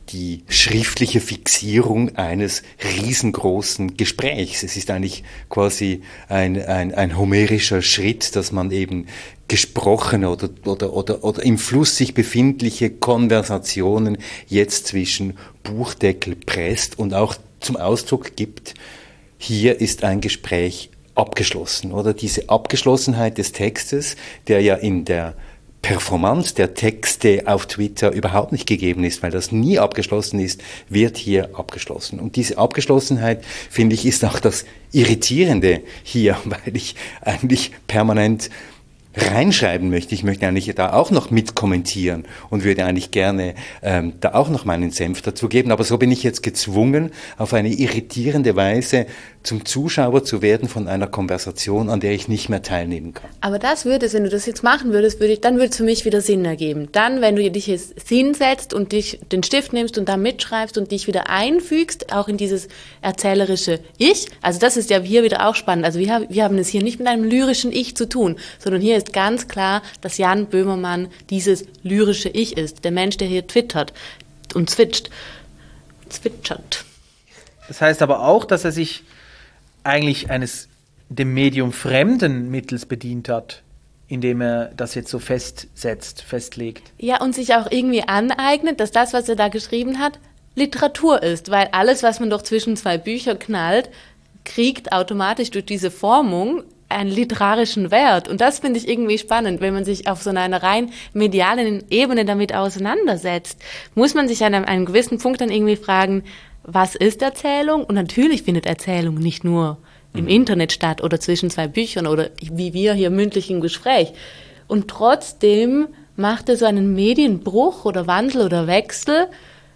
die schriftliche Fixierung eines riesengroßen Gesprächs. Es ist eigentlich quasi ein, ein, ein homerischer Schritt, dass man eben gesprochene oder, oder, oder, oder im Fluss sich befindliche Konversationen jetzt zwischen Buchdeckel presst und auch zum Ausdruck gibt, hier ist ein Gespräch abgeschlossen, oder? Diese Abgeschlossenheit des Textes, der ja in der Performance der Texte auf Twitter überhaupt nicht gegeben ist, weil das nie abgeschlossen ist, wird hier abgeschlossen. Und diese Abgeschlossenheit, finde ich, ist auch das Irritierende hier, weil ich eigentlich permanent reinschreiben möchte. Ich möchte eigentlich da auch noch mitkommentieren und würde eigentlich gerne ähm, da auch noch meinen Senf dazu geben. Aber so bin ich jetzt gezwungen, auf eine irritierende Weise zum Zuschauer zu werden von einer Konversation, an der ich nicht mehr teilnehmen kann. Aber das würde es, wenn du das jetzt machen würdest, würde ich, dann würde es für mich wieder Sinn ergeben. Dann, wenn du dich jetzt hinsetzt und dich den Stift nimmst und da mitschreibst und dich wieder einfügst, auch in dieses erzählerische Ich, also das ist ja hier wieder auch spannend. Also wir, wir haben es hier nicht mit einem lyrischen Ich zu tun, sondern hier ist ganz klar, dass Jan Böhmermann dieses lyrische Ich ist, der Mensch, der hier twittert und zwitscht, zwitschert. Das heißt aber auch, dass er sich eigentlich eines dem Medium fremden Mittels bedient hat, indem er das jetzt so festsetzt, festlegt. Ja, und sich auch irgendwie aneignet, dass das, was er da geschrieben hat, Literatur ist, weil alles, was man doch zwischen zwei Bücher knallt, kriegt automatisch durch diese Formung einen literarischen Wert. Und das finde ich irgendwie spannend, wenn man sich auf so einer rein medialen Ebene damit auseinandersetzt, muss man sich an einem, einem gewissen Punkt dann irgendwie fragen, was ist Erzählung? Und natürlich findet Erzählung nicht nur im mhm. Internet statt oder zwischen zwei Büchern oder wie wir hier mündlich im Gespräch. Und trotzdem macht er so einen Medienbruch oder Wandel oder Wechsel.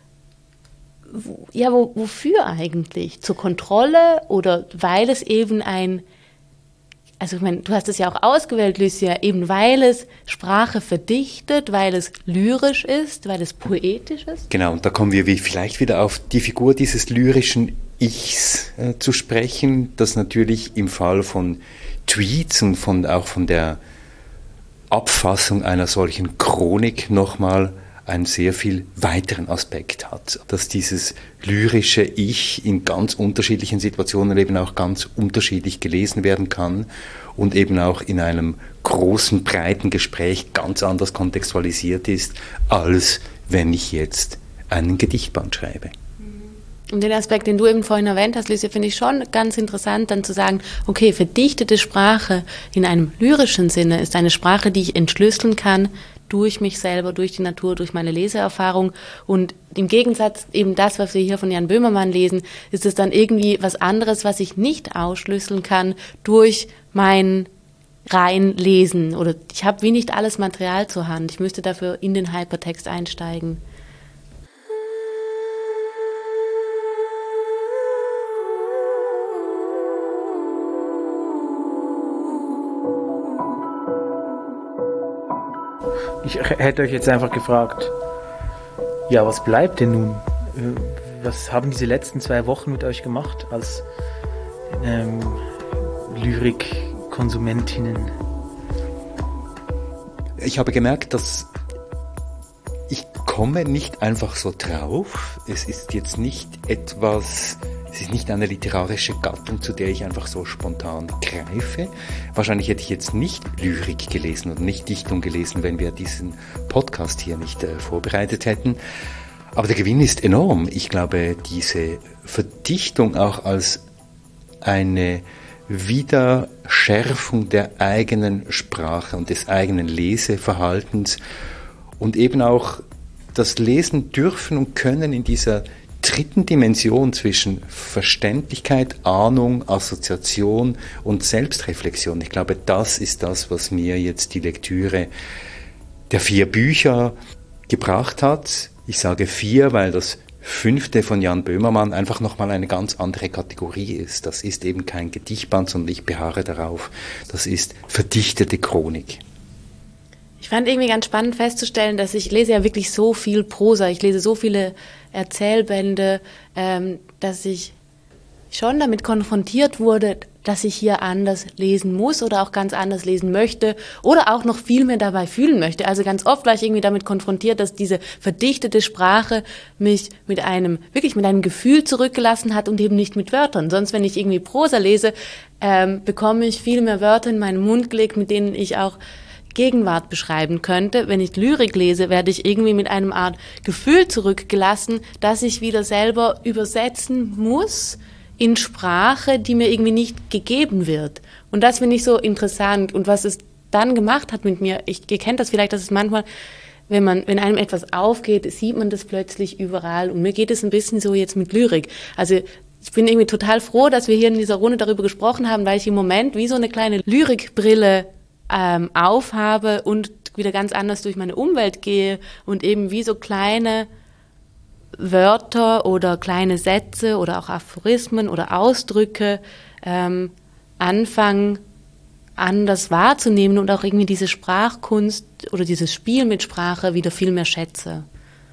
Ja, wo, wofür eigentlich? Zur Kontrolle oder weil es eben ein, also ich meine, du hast es ja auch ausgewählt, Lucia, eben weil es Sprache verdichtet, weil es lyrisch ist, weil es poetisch ist. Genau, und da kommen wir wie vielleicht wieder auf die Figur dieses lyrischen Ichs äh, zu sprechen, das natürlich im Fall von Tweets und von, auch von der Abfassung einer solchen Chronik nochmal einen sehr viel weiteren Aspekt hat, dass dieses lyrische Ich in ganz unterschiedlichen Situationen eben auch ganz unterschiedlich gelesen werden kann und eben auch in einem großen, breiten Gespräch ganz anders kontextualisiert ist, als wenn ich jetzt einen Gedichtband schreibe. Und den Aspekt, den du eben vorhin erwähnt hast, Lucia, finde ich schon ganz interessant, dann zu sagen, okay, verdichtete Sprache in einem lyrischen Sinne ist eine Sprache, die ich entschlüsseln kann durch mich selber, durch die Natur, durch meine Leseerfahrung. Und im Gegensatz eben das, was wir hier von Jan Böhmermann lesen, ist es dann irgendwie was anderes, was ich nicht ausschlüsseln kann durch mein Reinlesen. Oder ich habe wie nicht alles Material zur Hand. Ich müsste dafür in den Hypertext einsteigen. Ich hätte euch jetzt einfach gefragt, ja, was bleibt denn nun? Was haben diese letzten zwei Wochen mit euch gemacht als ähm, Lyrik-Konsumentinnen? Ich habe gemerkt, dass ich komme nicht einfach so drauf. Es ist jetzt nicht etwas... Es ist nicht eine literarische Gattung, zu der ich einfach so spontan greife. Wahrscheinlich hätte ich jetzt nicht Lyrik gelesen oder nicht Dichtung gelesen, wenn wir diesen Podcast hier nicht äh, vorbereitet hätten. Aber der Gewinn ist enorm. Ich glaube, diese Verdichtung auch als eine Wiederschärfung der eigenen Sprache und des eigenen Leseverhaltens und eben auch das Lesen dürfen und können in dieser dritten Dimension zwischen Verständlichkeit, Ahnung, Assoziation und Selbstreflexion. Ich glaube, das ist das, was mir jetzt die Lektüre der vier Bücher gebracht hat. Ich sage vier, weil das fünfte von Jan Böhmermann einfach nochmal eine ganz andere Kategorie ist. Das ist eben kein Gedichtband, sondern ich beharre darauf. Das ist verdichtete Chronik. Ich fand irgendwie ganz spannend festzustellen, dass ich lese ja wirklich so viel Prosa, ich lese so viele Erzählbände, ähm, dass ich schon damit konfrontiert wurde, dass ich hier anders lesen muss oder auch ganz anders lesen möchte oder auch noch viel mehr dabei fühlen möchte. Also ganz oft war ich irgendwie damit konfrontiert, dass diese verdichtete Sprache mich mit einem, wirklich mit einem Gefühl zurückgelassen hat und eben nicht mit Wörtern. Sonst, wenn ich irgendwie Prosa lese, ähm, bekomme ich viel mehr Wörter in meinen Mund gelegt, mit denen ich auch Gegenwart beschreiben könnte. Wenn ich Lyrik lese, werde ich irgendwie mit einem Art Gefühl zurückgelassen, dass ich wieder selber übersetzen muss in Sprache, die mir irgendwie nicht gegeben wird. Und das finde ich so interessant. Und was es dann gemacht hat mit mir, ich, ihr kennt das vielleicht, dass es manchmal, wenn man, wenn einem etwas aufgeht, sieht man das plötzlich überall. Und mir geht es ein bisschen so jetzt mit Lyrik. Also ich bin irgendwie total froh, dass wir hier in dieser Runde darüber gesprochen haben, weil ich im Moment wie so eine kleine Lyrikbrille ähm, aufhabe und wieder ganz anders durch meine Umwelt gehe und eben wie so kleine Wörter oder kleine Sätze oder auch Aphorismen oder Ausdrücke ähm, anfangen, anders wahrzunehmen und auch irgendwie diese Sprachkunst oder dieses Spiel mit Sprache wieder viel mehr schätze.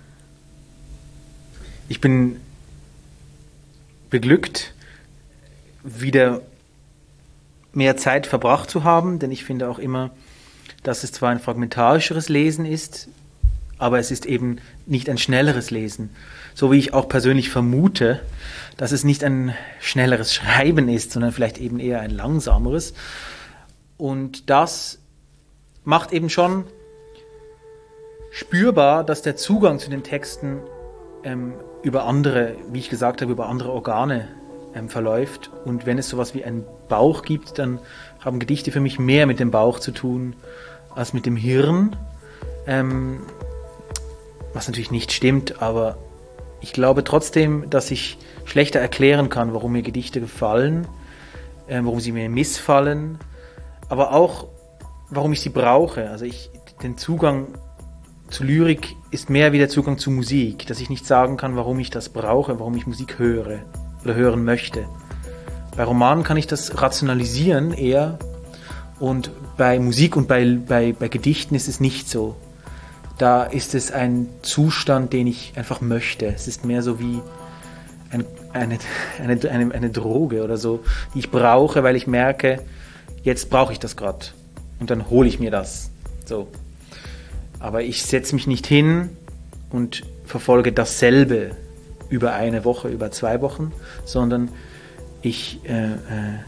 Ich bin beglückt, wieder mehr Zeit verbracht zu haben, denn ich finde auch immer, dass es zwar ein fragmentarischeres Lesen ist, aber es ist eben nicht ein schnelleres Lesen. So wie ich auch persönlich vermute, dass es nicht ein schnelleres Schreiben ist, sondern vielleicht eben eher ein langsameres. Und das macht eben schon spürbar, dass der Zugang zu den Texten ähm, über andere, wie ich gesagt habe, über andere Organe ähm, verläuft. Und wenn es sowas wie einen Bauch gibt, dann haben Gedichte für mich mehr mit dem Bauch zu tun als mit dem Hirn. Ähm, was natürlich nicht stimmt, aber ich glaube trotzdem, dass ich schlechter erklären kann, warum mir Gedichte gefallen, äh, warum sie mir missfallen, aber auch, warum ich sie brauche. Also ich, den Zugang zu Lyrik ist mehr wie der Zugang zu Musik, dass ich nicht sagen kann, warum ich das brauche, warum ich Musik höre oder hören möchte. Bei Romanen kann ich das rationalisieren eher und bei Musik und bei, bei, bei Gedichten ist es nicht so. Da ist es ein Zustand, den ich einfach möchte. Es ist mehr so wie ein, eine, eine, eine, eine Droge oder so, die ich brauche, weil ich merke, jetzt brauche ich das gerade. Und dann hole ich mir das. So. Aber ich setze mich nicht hin und verfolge dasselbe über eine Woche, über zwei Wochen, sondern ich... Äh, äh,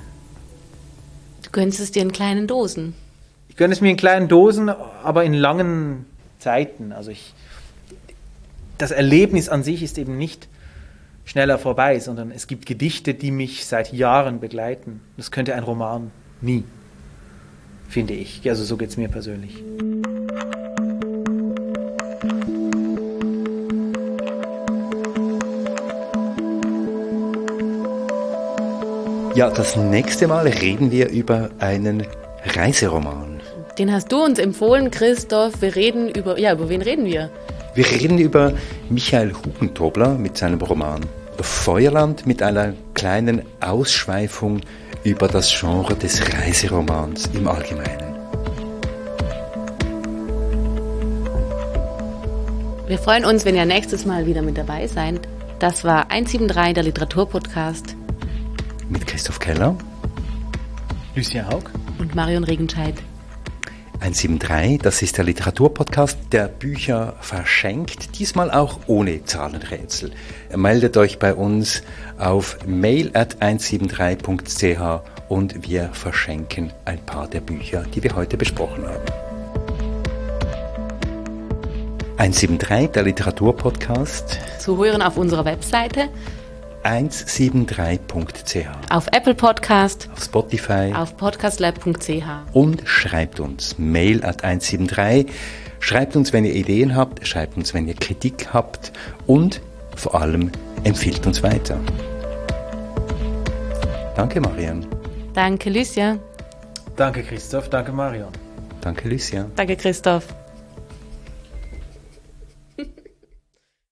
du gönnst es dir in kleinen Dosen. Ich gönne es mir in kleinen Dosen, aber in langen Zeiten. Also ich, das Erlebnis an sich ist eben nicht schneller vorbei, sondern es gibt Gedichte, die mich seit Jahren begleiten. Das könnte ein Roman nie, finde ich. Also so geht es mir persönlich. Ja, das nächste Mal reden wir über einen Reiseroman. Den hast du uns empfohlen, Christoph. Wir reden über, ja, über wen reden wir? Wir reden über Michael Hubentobler mit seinem Roman Feuerland mit einer kleinen Ausschweifung über das Genre des Reiseromans im Allgemeinen. Wir freuen uns, wenn ihr nächstes Mal wieder mit dabei seid. Das war eins sieben drei, der Literaturpodcast. Mit Christoph Keller, Lucia Haug und Marion Regenscheid. eins sieben drei, das ist der Literaturpodcast, der Bücher verschenkt, diesmal auch ohne Zahlenrätsel. Meldet euch bei uns auf mail at eins sieben drei punkt c h und wir verschenken ein paar der Bücher, die wir heute besprochen haben. eins sieben drei, der Literaturpodcast. Zu hören auf unserer Webseite eins sieben drei punkt c h. Auf Apple Podcast, auf Spotify, auf podcastlab punkt c h. Und schreibt uns mail at eins sieben drei. Schreibt uns, wenn ihr Ideen habt, schreibt uns, wenn ihr Kritik habt und vor allem empfiehlt uns weiter. Danke, Marion. Danke, Lucia. Danke, Christoph. Danke, Marion. Danke, Lucia. Danke, Christoph.